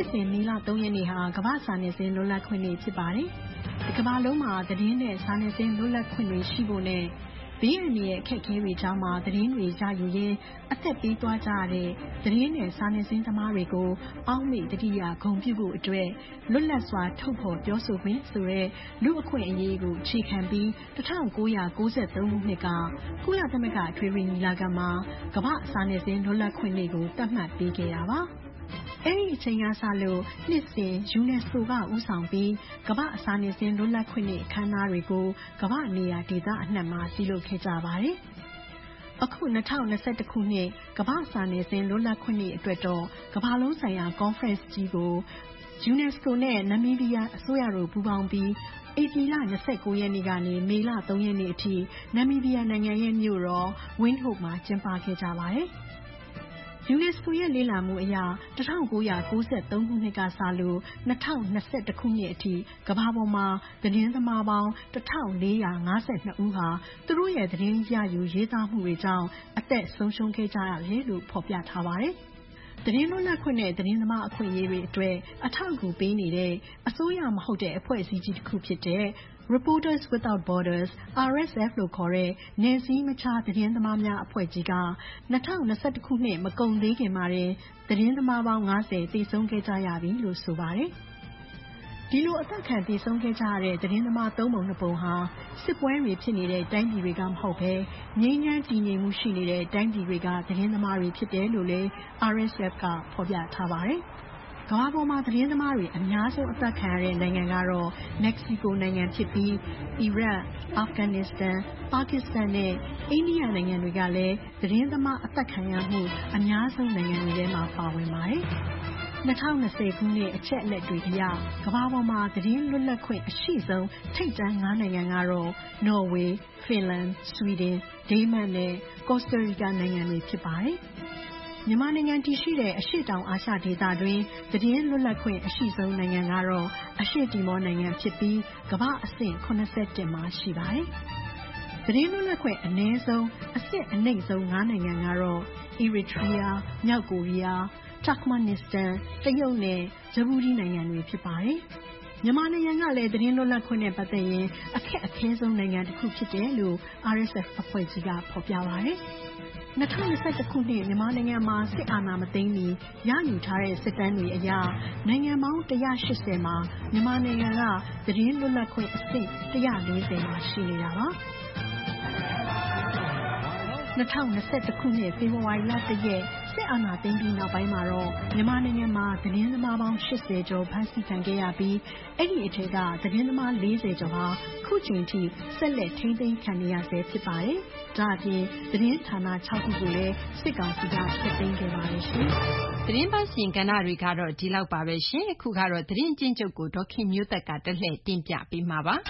စဉ်မေလသုံးရက်နေ့ဟာကမ္ဘာ့စာနယ်ဇင်းလွတ်လပ်ခွင့်နေ့ဖြစ်ပါတယ်။ဒီကမ္ဘာလုံးမှာသတင်းနဲ့စာနယ်ဇင်းလွတ်လပ်ခွင့်တွေရှိဖို့နဲ့ဘေးအန္တရာယ်အခက်အခဲတွေကြောင့်မှသတင်းတွေရယူရင်းအသက်ပေးသွားကြရတဲ့သတင်းနဲ့စာနယ်ဇင်းသမားတွေကိုအောက်မေ့တတိယဂုဏ်ပြုဖို့အတွက်လွတ်လပ်စွာထုတ်ဖော်ပြောဆိုခွင့်ဆိုတဲ့လူအခွင့်အရေးကိုအခြေခံပြီး၁၉၉၃ခုနှစ်ကကုလသမဂ္ဂအထွေထွေညီလာခံမှာကမ္ဘာ့စာနယ်ဇင်းလွတ်လပ်ခွင့်နေ့ကိုသတ်မှတ်ပေးခဲ့တာပါ။အဲဒီအချိန်ကစလို့နှစ်စဉ်ယူနက်စကိုကဦးဆောင်ပြီးကမ္ဘာ့စာနယ်ဇင်းလွတ်လပ်ခွင့်နေ့အခမ်းအနားတွေကိုကမ္ဘာ့နေရာဒေသအနှံ့မှာပြုလုပ်ခဲ့ကြပါတယ်။အခု၂၀၂၁ခုနှစ်ကမ္ဘာ့စာနယ်ဇင်းလွတ်လပ်ခွင့်နေ့အတွက်တော့ကမ္ဘာလုံးဆိုင်ရာကွန်ဖရင့်ကြီးကိုယူနက်စကိုနဲ့နမီးဘီးယားအစိုးရတို့ပူးပေါင်းပြီးဧပြီလ၂၉ရက်နေ့ကနေမေလ၃ရက်နေ့အထိနမီးဘီးယားနိုင်ငံရဲ့မြို့တော်ဝင်းဟိုက်မှာကျင်းပခဲ့ကြပါတယ်။ယူနက်စကိုရဲ့လေ့လာမှုအရ၁၉၉၃ခုနှစ်ကစလို့၂၀၂၁ခုနှစ်အထိကမ္ဘာပေါ်မှာသတင်းသမားပေါင်း၁၄၅၂ဦးဟာသူတို့ရဲ့သတင်းရယူရေးသားမှုတွေကြောင့်အသက်ဆုံးရှုံးခဲ့ကြရတယ်လို့ဖော်ပြထားပါတယ်။သတင်းလွတ်လပ်ခွင့်နဲ့သတင်းသမားအခွင့်အရေးတွေအတွက်အထောက်အကူပေးနေတဲ့အစိုးရမဟုတ်တဲ့အဖွဲ့အစည်းကြီးတစ်ခုဖြစ်တဲ့Reporters Without Borders R S F လို့ခေါ်တဲ့နယ်စည်းမခြားသတင်းသမားများအဖွဲ့ကြီးက၂၀၂၁ခုနှစ်မကုန်သေးခင်မှာတင်သတင်းသမားပေါင်း၅၀သေဆုံးခဲ့ကြရပြီလို့ဆိုပါတယ်။ဒီလိုအသက်ခံသေဆုံးခဲ့ကြရတဲ့သတင်းသမားသုံးပုံနှစ်ပုံဟာစစ်ပွဲတွေဖြစ်နေတဲ့တိုင်းပြည်တွေကမဟုတ်ဘဲငြိမ်းချမ်းတည်ငြိမ်မှုရှိနေတဲ့တိုင်းပြည်တွေကသတင်းသမားတွေဖြစ်တယ်လို့လည်း R S F ကဖော်ပြထားပါတယ်။ကမ္ဘာပေါ်မှာသတင်းသမားတွေအများဆုံးအသက်ခံရတဲ့နိုင်ငံကတော့မက္ကဆီကိုနိုင်ငံဖြစ်ပြီးအီရတ်၊အာဖဂန်နစ္စတန်၊ပါကစ္စတန်နဲ့အိန္ဒိယနိုင်ငံတွေကလည်းသတင်းသမားအသက်ခံရမှုအများဆုံးနိုင်ငံတွေထဲမှာပါဝင်ပါတယ်။၂၀၂၀ခုနှစ်အချက်အလက်တွေအရကမ္ဘာပေါ်မှာသတင်းလွတ်လပ်ခွင့်အရှိဆုံးထိပ်တန်းငါးနိုင်ငံကတော့နော်ဝေး၊ဖင်လန်၊ဆွီဒင်၊ဒိန်းမတ်နဲ့ကော်စတာရီကာနိုင်ငံတွေဖြစ်ပါတယ်။မြန်မာနိုင်ငံတည်ရှိတဲ့အရှေ့တောင်အာရှဒေသတွင်းသတင်းလွတ်လပ်ခွင့်အရှိဆုံးနိုင်ငံကတော့အရှေ့တီမောနိုင်ငံဖြစ်ပြီးကမ္ဘာအဆင့်၇၁မှာရှိပါတယ်။သတင်းလွတ်လပ်ခွင့်အနည်းဆုံးအဆင့်အနိမ့်ဆုံးငါးနိုင်ငံကတော့အီရီထရီးယား၊မြောက်ကိုရီးယား၊တာခ်မနစ္စတန်၊တရုတ်နဲ့ဂျဘူတီနိုင်ငံတွေဖြစ်ပါတယ်။မြန်မာနိုင်ငံကလည်းသတင်းလွတ်လပ်ခွင့်နဲ့ပတ်သက်ရင်အခက်အခဲဆုံးနိုင်ငံတစ်ခုဖြစ်တယ်လို့ R S F အဖွဲ့ကြီးကဖော်ပြပါတယ်။၂၀၂၁ခုနှစ်မြန်မာနိုင်ငံမှာစစ်အာဏာမသိမ်းမီရယူထားတဲ့စစ်တမ်းတွေအရနိုင်ငံပေါင်း၁၈၀မှာမြန်မာနိုင်ငံကသတင်းလွတ်လပ်ခွင့်အဆင့်၁၄၀မှာရှိနေတာပါ။၂၀၂၁ခုနှစ်ဖေဖော်ဝါရီလ၁ရက်စစ်အာဏာသိမ်းပြီးနောက်ပိုင်းမှာတော့မြန်မာနိုင်ငံမှာသတင်းသမားပေါင်း၈၀ကျော်ဖမ်းဆီးခံခဲ့ရပြီးအဲ့ဒီအထက်ကသတင်းသမား၄၀ကျော်ဟာခုချိန်ထိဆက်လက်ထိန်းသိမ်းခံနေရဆဲဖြစ်ပါတယ်။ဒါ့အပြင်သတင်းဌာန၆ခုကိုလည်းစစ်ကောင်စီကဖျက်သိမ်းခဲ့ပါတယ်ရှင်။သတင်းပတ်စဉ်ကဏ္ဍတွေကတော့ဒီလောက်ပါပဲရှင်။အခုကတော့သတင်းကျဉ်းချုပ်ကိုဒေါ်ခင်မျိုးသက်ကတလှည့်တင်ပြပေးမှာပါ။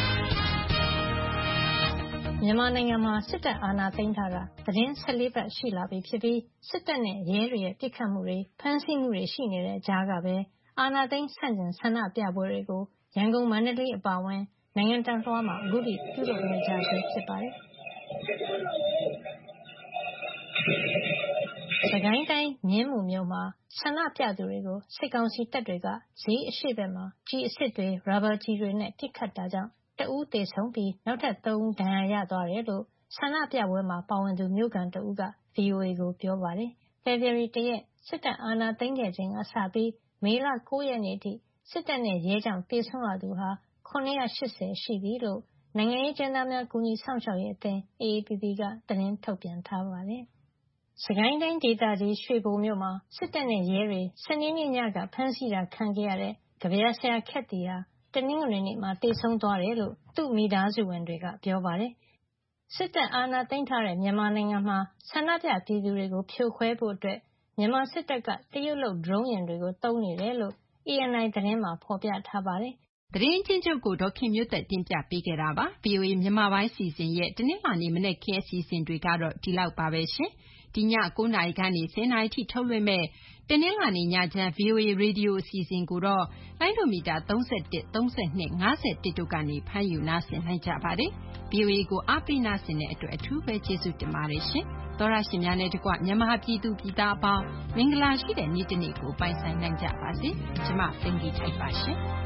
မြန်မာနိုင်ငံမှာစစ်တပ်အာဏာသိမ်းထားတာသတင်း၁၄ပတ်ရှိလာပြီဖြစ်ပြီးစစ်တပ်နဲ့ရဲတွေရဲ့ပစ်ခတ်မှုတွေဖမ်းဆီးမှုတွေရှိနေတဲ့ကြားကပဲအာဏာသိမ်းဆန့်ကျင်ဆန္ဒပြပွဲတွေကိုရန်ကုန်မန္တလေးအပါအဝင်နိုင်ငံတလွှားမှာအခုထိပြုလုပ်နေကြဆဲဖြစ်ပါတယ်။စကိုင်းတိုင်းမြင်းမူမြို့မှာဆန္ဒပြသူတွေကိုစစ်ကောင်စီတပ်တွေကဈေးအရှိတ်ဘက်မှာကျည်အစစ်တွေရာဘာကျည်တွေနဲ့ပစ်ခတ်တာကြောင့်တဦးသေဆုံးပြီးနောက်ထပ်သုံးဦးဒဏ်ရာရသွားတယ်လို့ဆန္ဒပြပွဲမှာပါဝင်သူမြို့ခံတဦးက ဗွီအိုအေကိုပြောပါတယ်။ဖေဖော်ဝါရီလ၁ရက်စစ်တပ်အာဏာသိမ်းခဲ့ချိန်ကစပြီးမေလ၉ရက်နေ့ထိစစ်တပ်နဲ့ရဲကြောင့်သေဆုံးရသူဟာ၇၈၀ရှိပြီလို့နိုင်ငံရေးကျဉ်းသားများကူညီစောင့်ရှောက်ရေးအသင်း A A P P ကသတင်းထုတ်ပြန်ထားပါတယ်။စကိုင်းတိုင်းဒေသကြီးရွှေဘိုမြို့မှာစစ်တပ်နဲ့ရဲတွေစနေနေ့ညကဖမ်းဆီးတာခံခဲ့ရတဲ့ကဗျာဆရာခက်တီဟာတနင်္ဂနွေနေ့မှာသေဆုံးသွားတယ်လို့သူ့မိသားစုဝင်တွေကပြောပါတယ်။စစ်တပ်အာဏာသိမ်းထားတဲ့မြန်မာနိုင်ငံမှာဆန္ဒပြပြည်သူတွေကိုဖြိုခွဲဖို့အတွက်မြန်မာစစ်တပ်ကတရုတ်လုပ်ဒရုန်းယာဉ်တွေကိုသုံးနေတယ်လို့ A N I သတင်းမှာဖော်ပြထားပါတယ်။သတင်းချင်းချုပ်ကိုဒေါ်ခင်မျိုးသက်တင်ပြပေးခဲ့တာပါ။ V O A မြန်မာပိုင်းစီစဉ်ရဲ့တနင်္လာနေ့မနက်ခင်းအစီအစဉ်တွေကတော့ဒီလောက်ပါပဲရှင်။ဒီည၉နာရီကနေ၁၀နာရီထိထုတ်လွှင့်မယ့်တနင်္လာနေ့ညချမ်း ဗွီအိုအေရေဒီယိုအစီအစဉ်ကိုတော့လိုင်းဒိုမီတာ၃၁၊၃၂၊၅၁တို့ကနေဖမ်းယူနားဆင်နိုင်ကြပါတယ်။ ဗွီအိုအေကိုအားပေးနားဆင်တဲ့အတွက်အထူးပဲကျေးဇူးတင်ပါတယ်ရှင်။သောရရှင်များနဲ့တကွမြန်မာပြည်သူပြည်သားအပေါင်းမင်္ဂလာရှိတဲ့နေ့တစ်နေ့ကိုပိုင်ဆိုင်နိုင်ကြပါစေ။ကျွန်မသိင်္ဂီထိုက်ပါရှင်။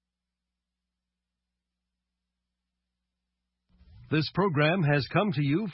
This program has come to you